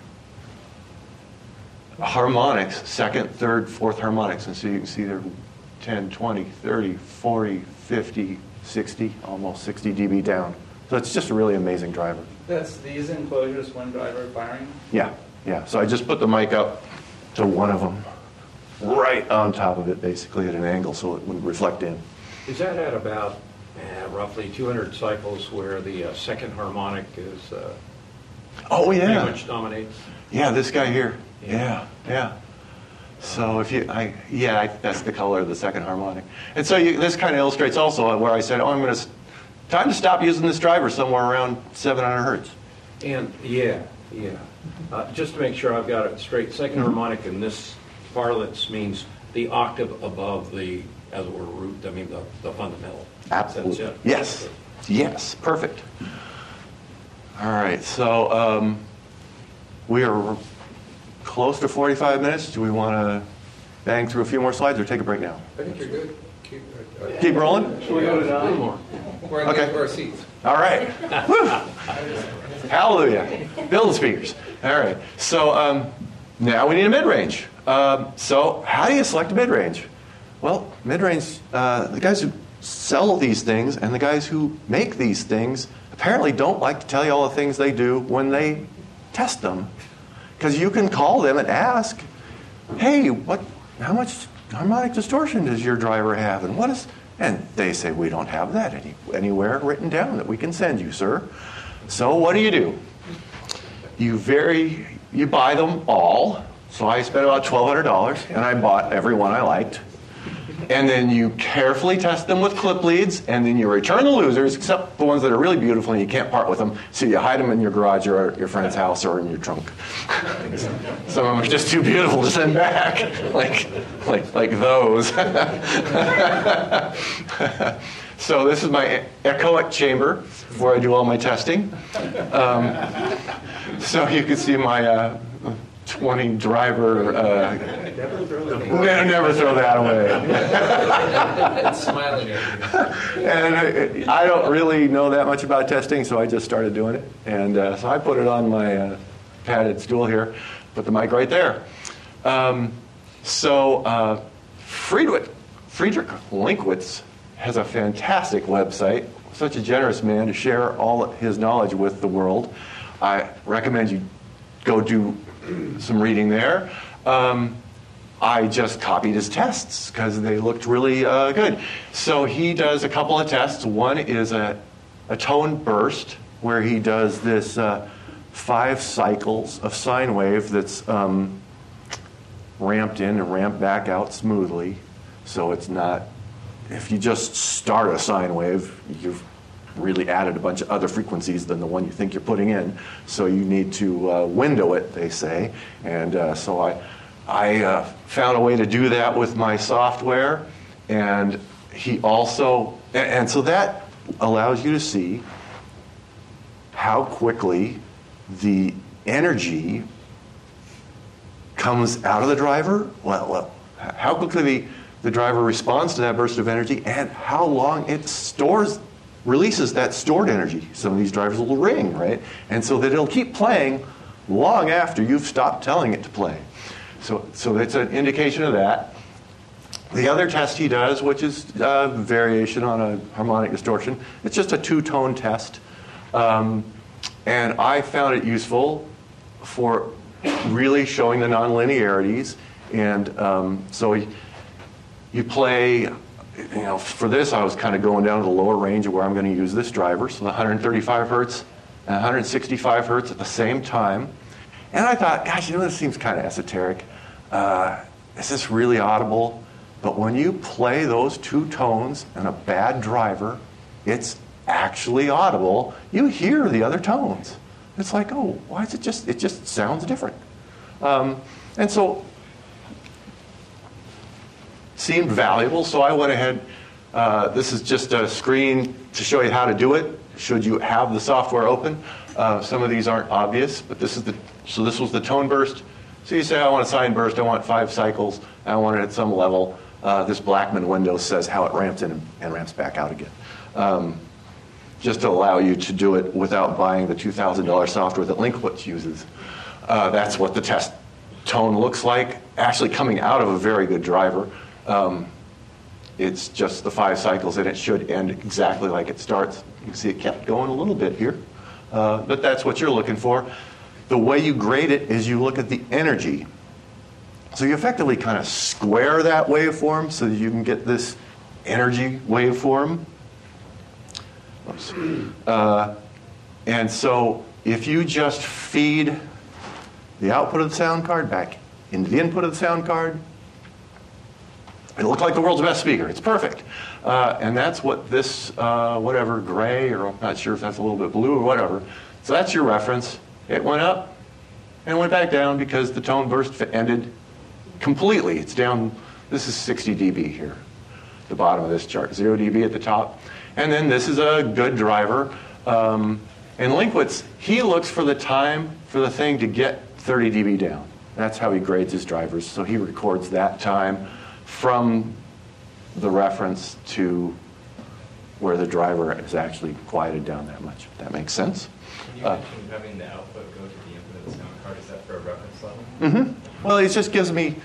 harmonics, second, third, fourth harmonics, and so you can see they're ten, twenty, thirty, forty, fifty, sixty, almost sixty D B down. So it's just a really amazing driver. That's these enclosures, one driver firing? Yeah, yeah. So I just put the mic up to one of them, right on top of it, basically at an angle so it wouldn't reflect in. Is that at about eh, roughly two hundred cycles where the uh, second harmonic is uh, Oh, yeah. pretty much dominates? Yeah, this guy here. Yeah, yeah. So if you, I, yeah, I, that's the color of the second harmonic. And so you, this kind of illustrates also where I said, oh, I'm going to, time to stop using this driver somewhere around seven hundred hertz. And, yeah, yeah. Uh, just to make sure I've got it straight, second Mm-hmm. harmonic in this parlance means the octave above the, as it were, root, I mean, the, the fundamental. Absolutely. That's it. Yes. Yes. Perfect. All right. So um, we are close to forty-five minutes. Do we want to bang through a few more slides or take a break now? I think you're good. Keep, uh, uh, Keep rolling? Should we go to nine more? We're on Okay. the edge of our seats. All right. Woo. Hallelujah. Build the speakers. All right. So um, now we need a mid-range. Um, so how do you select a mid-range? Well, mid-range, uh, the guys who sell these things and the guys who make these things apparently don't like to tell you all the things they do when they test them. Because you can call them and ask, hey, what, how much harmonic distortion does your driver have? And what is, and they say, we don't have that any, anywhere written down that we can send you, sir. So what do you do? You very, you buy them all. So I spent about twelve hundred dollars and I bought every one I liked. And then you carefully test them with clip leads, and then you return the losers, except the ones that are really beautiful and you can't part with them. So you hide them in your garage or at your friend's house or in your trunk. Some of them are just too beautiful to send back, like like like those. So this is my echoic chamber where I do all my testing. Um, so you can see my uh, twenty driver. Uh, Never throw it never, never throw that away. And smiling at you. And I, I don't really know that much about testing, so I just started doing it. And uh, so I put it on my uh, padded stool here, put the mic right there. Um, so uh, Friedrich, Friedrich Linkwitz has a fantastic website. Such a generous man to share all his knowledge with the world. I recommend you go do some reading there. Um, I just copied his tests because they looked really uh, good. So he does a couple of tests. One is a, a tone burst where he does this uh, five cycles of sine wave that's um, ramped in and ramped back out smoothly. So it's not, if you just start a sine wave, you've really added a bunch of other frequencies than the one you think you're putting in. So you need to uh, window it, they say. And uh, so I, I uh, found a way to do that with my software. And he also, and, and so that allows you to see how quickly the energy comes out of the driver. Well, well how quickly the, the driver responds to that burst of energy and how long it stores releases that stored energy. Some of these drivers will ring, right? And so that it'll keep playing long after you've stopped telling it to play. So, so it's an indication of that. The other test he does, which is a variation on a harmonic distortion, it's just a two-tone test. Um, and I found it useful for really showing the nonlinearities. And um, so you, you play, you know, for this I was kind of going down to the lower range of where I'm going to use this driver, so the one hundred thirty-five hertz and one hundred sixty-five hertz at the same time. And I thought, gosh, you know, this seems kind of esoteric. Uh, is this really audible? But when you play those two tones and a bad driver, it's actually audible. You hear the other tones. It's like, oh, why is it just, it just sounds different. Um, and so, seemed valuable, so I went ahead. Uh, this is just a screen to show you how to do it, should you have the software open. Uh, some of these aren't obvious, but this is the, so this was the tone burst. So you say, I want a sine burst, I want five cycles, I want it at some level. Uh, this Blackman window says how it ramps in and ramps back out again. Um, just to allow you to do it without buying the two thousand dollars software that Linkwitz uses. Uh, that's what the test tone looks like, actually coming out of a very good driver. Um, it's just the five cycles, and it should end exactly like it starts. You can see it kept going a little bit here, uh, but that's what you're looking for. The way you grade it is you look at the energy. So you effectively kind of square that waveform so that you can get this energy waveform. Oops. Uh, and so if you just feed the output of the sound card back into the input of the sound card, it'll look like the world's best speaker. It's perfect. Uh, and that's what this, uh, whatever, gray, or I'm not sure if that's a little bit blue or whatever. So that's your reference. It went up and went back down because the tone burst ended completely. It's down, this is sixty D B here, the bottom of this chart, zero D B at the top. And then this is a good driver. Um, and Linkwitz, he looks for the time for the thing to get thirty D B down. That's how he grades his drivers. So he records that time from the reference to where the driver is actually quieted down that much. If that makes sense. You Uh, mentioned having the output go to the input of the sound card. Is that for a reference level? Mm-hmm. Well, it just gives me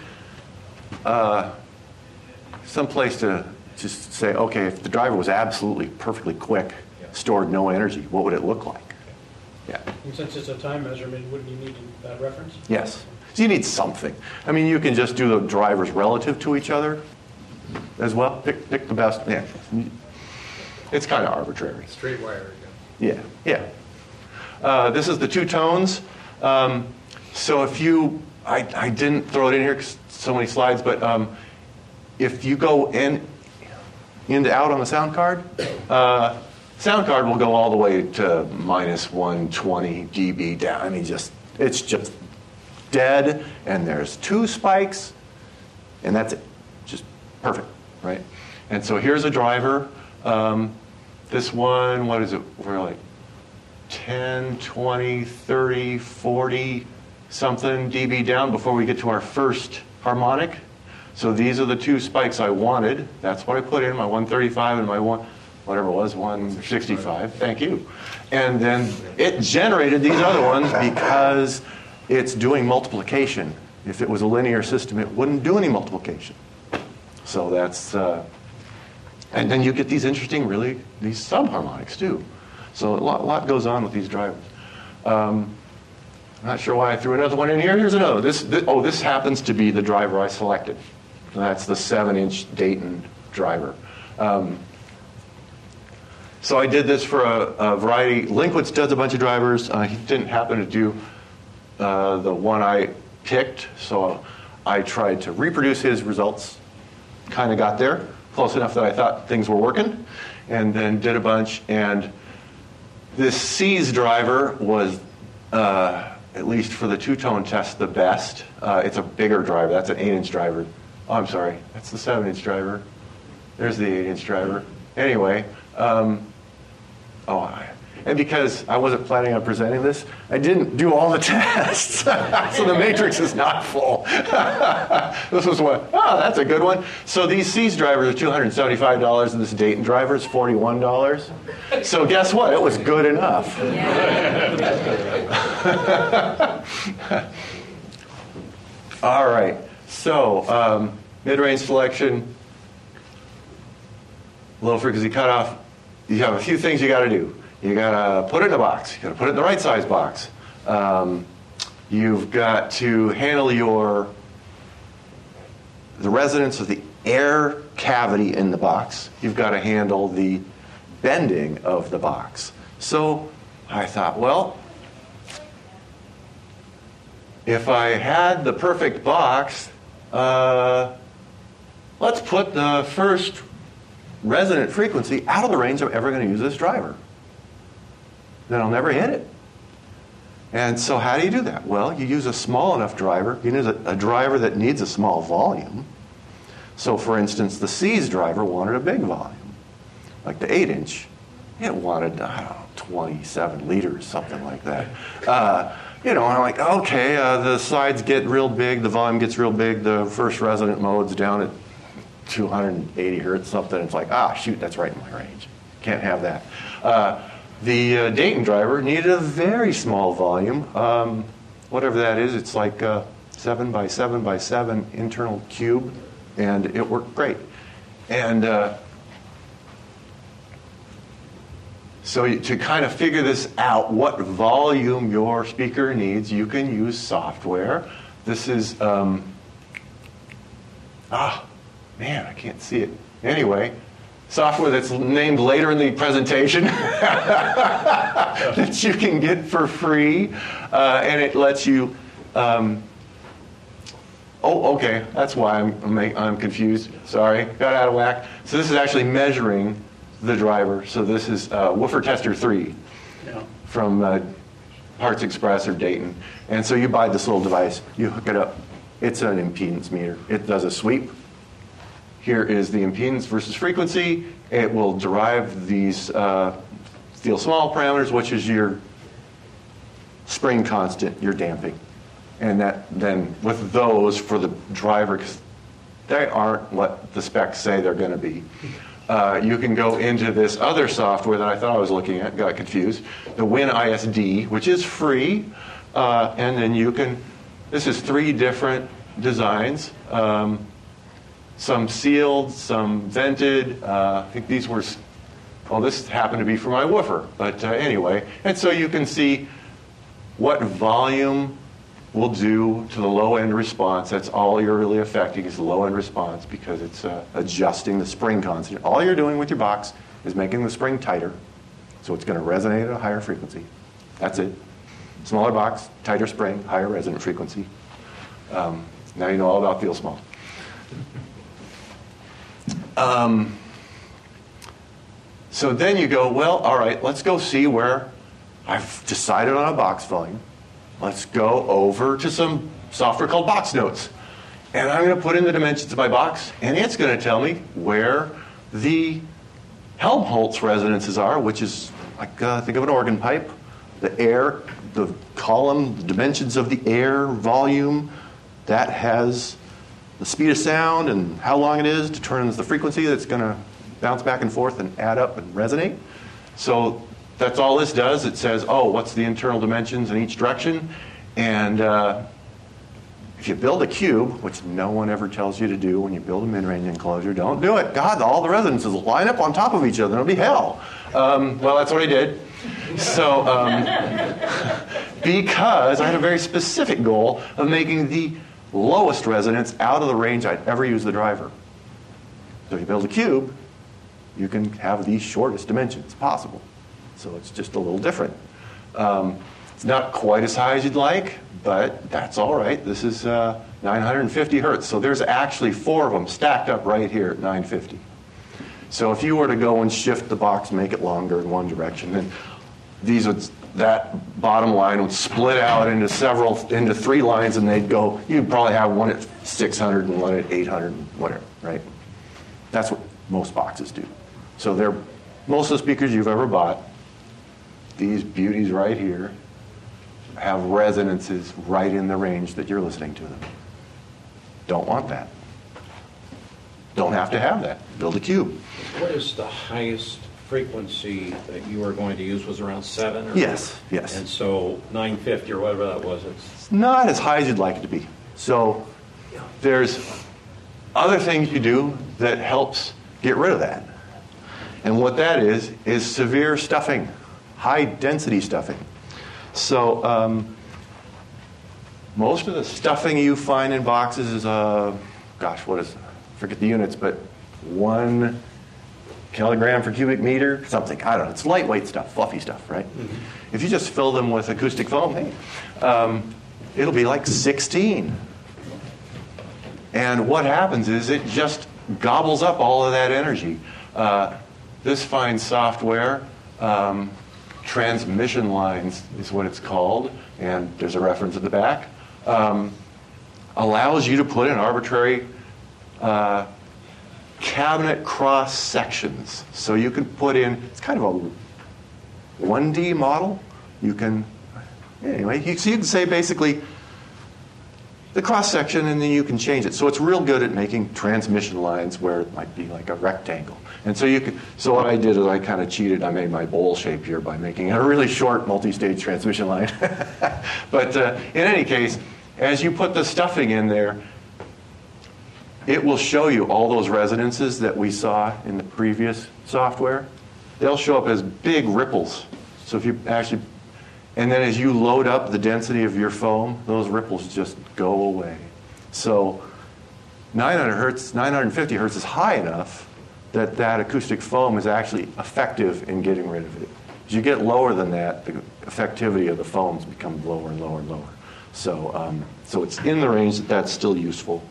uh, some place to just say, okay, if the driver was absolutely perfectly quick, Yeah. stored no energy, what would it look like? Yeah. And since it's a time measurement, wouldn't you need that reference? Yes. So you need something. I mean, you can just do the drivers relative to each other as well. Pick, pick the best. Yeah. It's kind of arbitrary. Straight wire again. Yeah, yeah. Uh, this is the two tones. Um, so if you, I, I didn't throw it in here because so many slides, but um, if you go in, in to out on the sound card, uh, sound card will go all the way to minus one twenty D B down. I mean, just, it's just dead, and there's two spikes, and that's it. Just perfect, right? And so here's a driver. Um, this one, what is it? We're like ten, twenty, thirty, forty something D B down before we get to our first harmonic. So these are the two spikes I wanted. That's what I put in, my one thirty-five and my one, whatever it was, one sixty-five. Thank you. And then it generated these other ones because it's doing multiplication. If it was a linear system, it wouldn't do any multiplication. So that's, uh, and then you get these interesting, really, these subharmonics too. So a lot, lot goes on with these drivers. Um, I'm not sure why I threw another one in here. Here's another. This, this, oh, this happens to be the driver I selected. So that's the seven-inch Dayton driver. Um, so I did this for a, a variety. Linkwitz does a bunch of drivers. Uh, he didn't happen to do uh, the one I picked, so I tried to reproduce his results. Kind of got there, close enough that I thought things were working, and then did a bunch. And this C's driver was, uh, at least for the two-tone test, the best. Uh, it's a bigger driver. That's an eight-inch driver. Oh, I'm sorry. That's the seven-inch driver. There's the eight-inch driver. Anyway, um, oh, I, And because I wasn't planning on presenting this, I didn't do all the tests. So the matrix is not full. This was one, oh, that's a good one. So these Seas drivers are two hundred seventy-five dollars and this Dayton driver is forty-one dollars. So guess what? It was good enough. All right. So um, mid-range selection, low frequency cutoff. You have a few things you got to do. You got to put it in a box. You got to put it in the right size box. Um, you've got to handle your the resonance of the air cavity in the box. You've got to handle the bending of the box. So I thought, well, if I had the perfect box, uh, let's put the first resonant frequency out of the range I'm ever going to use this driver. Then I'll never hit it. And so how do you do that? Well, you use a small enough driver. You use a, a driver that needs a small volume. So for instance, the Seas driver wanted a big volume, like the eight inch. It wanted, I don't know, twenty-seven liters, something like that. Uh, you know, and I'm like, okay, uh, the sides get real big, the volume gets real big, the first resonant mode's down at two hundred eighty hertz, something. It's like, ah, shoot, that's right in my range. Can't have that. Uh, the uh, Dayton driver needed a very small volume, um, whatever that is. It's like a seven by seven by seven internal cube, and it worked great. And uh, so you, to kind of figure this out, what volume your speaker needs, you can use software. This is, um, ah, man, I can't see it. Anyway, software that's named later in the presentation that you can get for free, uh, and it lets you. Um, oh, okay, that's why I'm I'm, I'm confused. Sorry, got out of whack. So this is actually measuring the driver. So this is uh, Woofer Tester three yeah. from uh, Parts Express or Dayton, and so you buy this little device, you hook it up. It's an impedance meter. It does a sweep. Here is the impedance versus frequency. It will derive these uh, steel small parameters, which is your spring constant, your damping. And that then with those for the driver, because they aren't what the specs say they're going to be. Uh, you can go into this other software that I thought I was looking at, got confused, the Win I S D, which is free. Uh, and then you can, this is three different designs. Um, Some sealed, some vented. Uh, I think these were, well, this happened to be for my woofer. But uh, anyway, and so you can see what volume will do to the low-end response. That's all you're really affecting is the low-end response because it's uh, adjusting the spring constant. All you're doing with your box is making the spring tighter, so it's going to resonate at a higher frequency. That's it. Smaller box, tighter spring, higher resonant frequency. Um, now you know all about Feel Small. Um, so then you go, well, all right, let's go see where I've decided on a box volume. Let's go over to some software called Box Notes. And I'm going to put in the dimensions of my box, and it's going to tell me where the Helmholtz resonances are, which is like, uh, think of an organ pipe. The air, the column, the dimensions of the air volume, that has the speed of sound and how long it is determines the frequency that's going to bounce back and forth and add up and resonate. So that's all this does. It says, oh, what's the internal dimensions in each direction? And uh, if you build a cube, which no one ever tells you to do when you build a mid-range enclosure, don't do it. God, all the resonances will line up on top of each other. It'll be hell. Um, well, that's what I did. So um, because I had a very specific goal of making the lowest resonance out of the range I'd ever use the driver. So if you build a cube, you can have the shortest dimensions possible. So it's just a little different. Um, it's not quite as high as you'd like, but that's all right. This is uh, nine hundred fifty hertz. So there's actually four of them stacked up right here at nine fifty. So if you were to go and shift the box, make it longer in one direction, then these would, that bottom line would split out into several, into three lines, and they'd go, you'd probably have one at six hundred and one at eight hundred and whatever, right? That's what most boxes do. So they're, most of the speakers you've ever bought these beauties right here have resonances right in the range that you're listening to them. Don't want that. Don't have to have that. Build a cube. What is the highest frequency that you are going to use? Was around seven? Or Yes, yes. And so nine fifty or whatever that was. It's It's not as high as you'd like it to be. So there's other things you do that helps get rid of that. And what that is, is severe stuffing, high density stuffing. So um, most of the stuffing you find in boxes is, uh, gosh, what is, I forget the units, but one kilogram per cubic meter, something. I don't know. It's lightweight stuff, fluffy stuff, right? Mm-hmm. If you just fill them with acoustic foam, hey, um, it'll be like sixteen. And what happens is it just gobbles up all of that energy. Uh, this fine software, um, transmission lines is what it's called, and there's a reference at the back, um, allows you to put in arbitrary uh, cabinet cross sections. So you can put in, it's kind of a one D model. You can, anyway, you, so you can say basically the cross section and then you can change it. So it's real good at making transmission lines where it might be like a rectangle. And so you can, so what I did is I kind of cheated. I made my bowl shape here by making a really short multi-stage transmission line. But uh, in any case, as you put the stuffing in there, it will show you all those resonances that we saw in the previous software. They'll show up as big ripples. So if you actually, and then as you load up the density of your foam, those ripples just go away. So nine hundred hertz, nine hundred fifty hertz is high enough that that acoustic foam is actually effective in getting rid of it. As you get lower than that, the effectivity of the foams becomes lower and lower and lower. So, um, so it's in the range that that's still useful.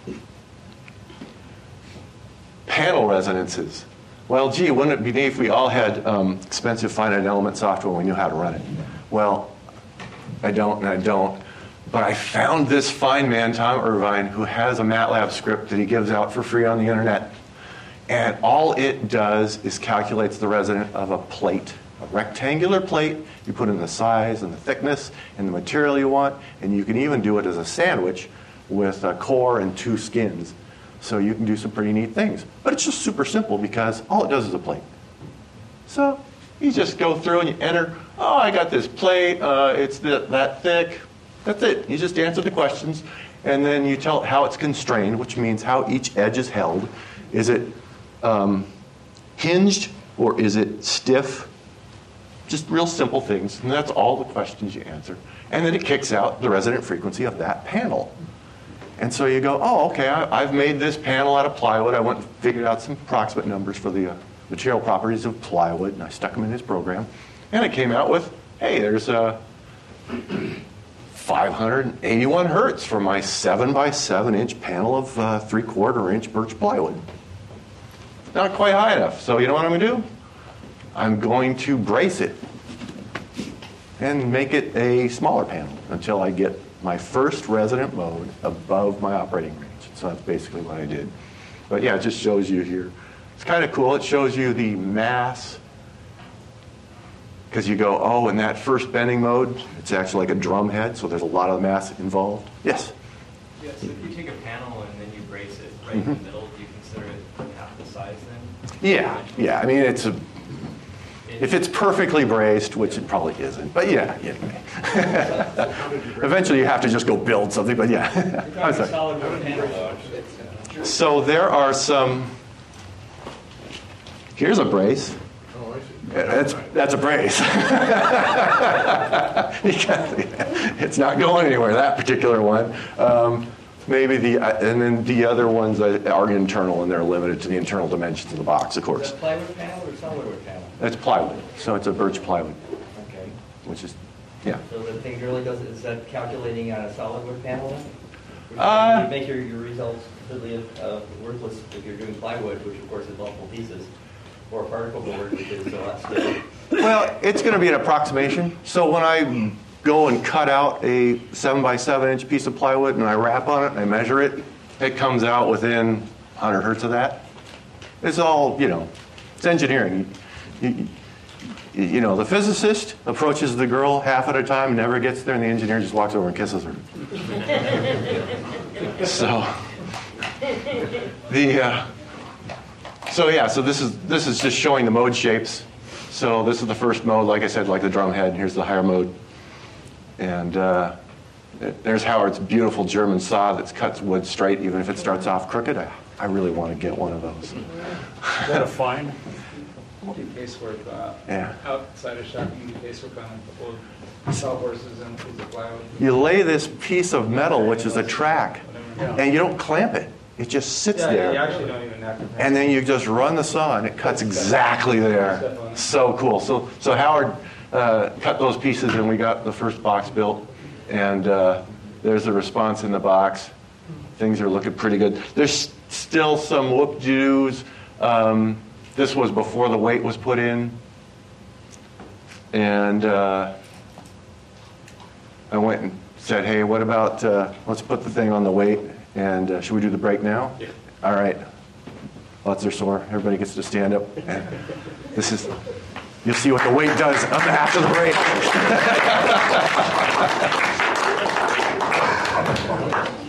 Panel resonances. Well, gee, wouldn't it be neat if we all had um, expensive finite element software and we knew how to run it? Well, I don't and I don't. But I found this fine man, Tom Irvine, who has a MATLAB script that he gives out for free on the internet. And all it does is calculates the resonance of a plate, a rectangular plate. You put in the size and the thickness and the material you want, and you can even do it as a sandwich with a core and two skins. So you can do some pretty neat things. But it's just super simple because all it does is a plate. So you just go through and you enter, oh, I got this plate, uh, it's th- that thick. That's it. You just answer the questions, and then you tell it how it's constrained, which means how each edge is held. Is it um, hinged or is it stiff? Just real simple things, and that's all the questions you answer. And then it kicks out the resonant frequency of that panel. And so you go, oh, okay, I, I've made this panel out of plywood. I went and figured out some approximate numbers for the uh, material properties of plywood, and I stuck them in this program. And it came out with, hey, there's a five hundred eighty-one hertz for my seven by seven inch panel of uh, three quarter inch birch plywood. Not quite high enough. So you know what I'm going to do? I'm going to brace it and make it a smaller panel until I get my first resonant mode above my operating range. So that's basically what I did. But yeah, it just shows you here. It's kind of cool. It shows you the mass. Because you go, oh, in that first bending mode, it's actually like a drum head, so there's a lot of mass involved. Yes? Yeah, so if you take a panel and then you brace it right mm-hmm. in the middle, do you consider it half the size then? Yeah, yeah. I mean, it's a, if it's perfectly braced, which it probably isn't, but yeah. yeah. Eventually you have to just go build something, but yeah. I'm sorry. Solid wood panel. So there are some, here's a brace. That's that's a brace. It's not going anywhere, that particular one. Um, maybe the, uh, and then the other ones are internal and they're limited to the internal dimensions of the box, of course. Is that plywood panel or solid wood panel? That's plywood, so it's a birch plywood. Okay. Which is, yeah. So the thing really does, is that calculating on a solid wood panel then? Which Uh, would make your, your results completely uh, worthless if you're doing plywood, which of course is multiple pieces. Or particle board, which is a lot stiffer. Well, it's going to be an approximation. So when I go and cut out a seven by seven inch piece of plywood and I wrap on it and I measure it, it comes out within one hundred hertz of that. It's all, you know, it's engineering. You, you, y- you know, the physicist approaches the girl half at a time, never gets there, and the engineer just walks over and kisses her. So, the uh, so yeah, so this is this is just showing the mode shapes. So this is the first mode, like I said, like the drum head. Here's the higher mode, and uh, there's Howard's beautiful German saw that cuts wood straight, even if it starts off crooked. I, I really want to get one of those. Is that a fine? You do casework uh, Yeah. outside of shop. You can do casework on a couple of sawhorses and pieces of plywood. You lay this piece of metal, which is a track, Whatever. and you don't clamp it. It just sits Yeah, there. you actually don't even have to. And then you just run the saw, and it cuts exactly there. So cool. So, so Howard uh, cut those pieces, and we got the first box built. And uh, there's the response in the box. Things are looking pretty good. There's still some whoop-de-doos. Um, this was before the weight was put in. And uh, I went and said, hey, what about, uh, let's put the thing on the weight. And uh, should we do the break now? Yeah. All right. Lots are sore. Everybody gets to stand up. And this is, you'll see what the weight does after the break.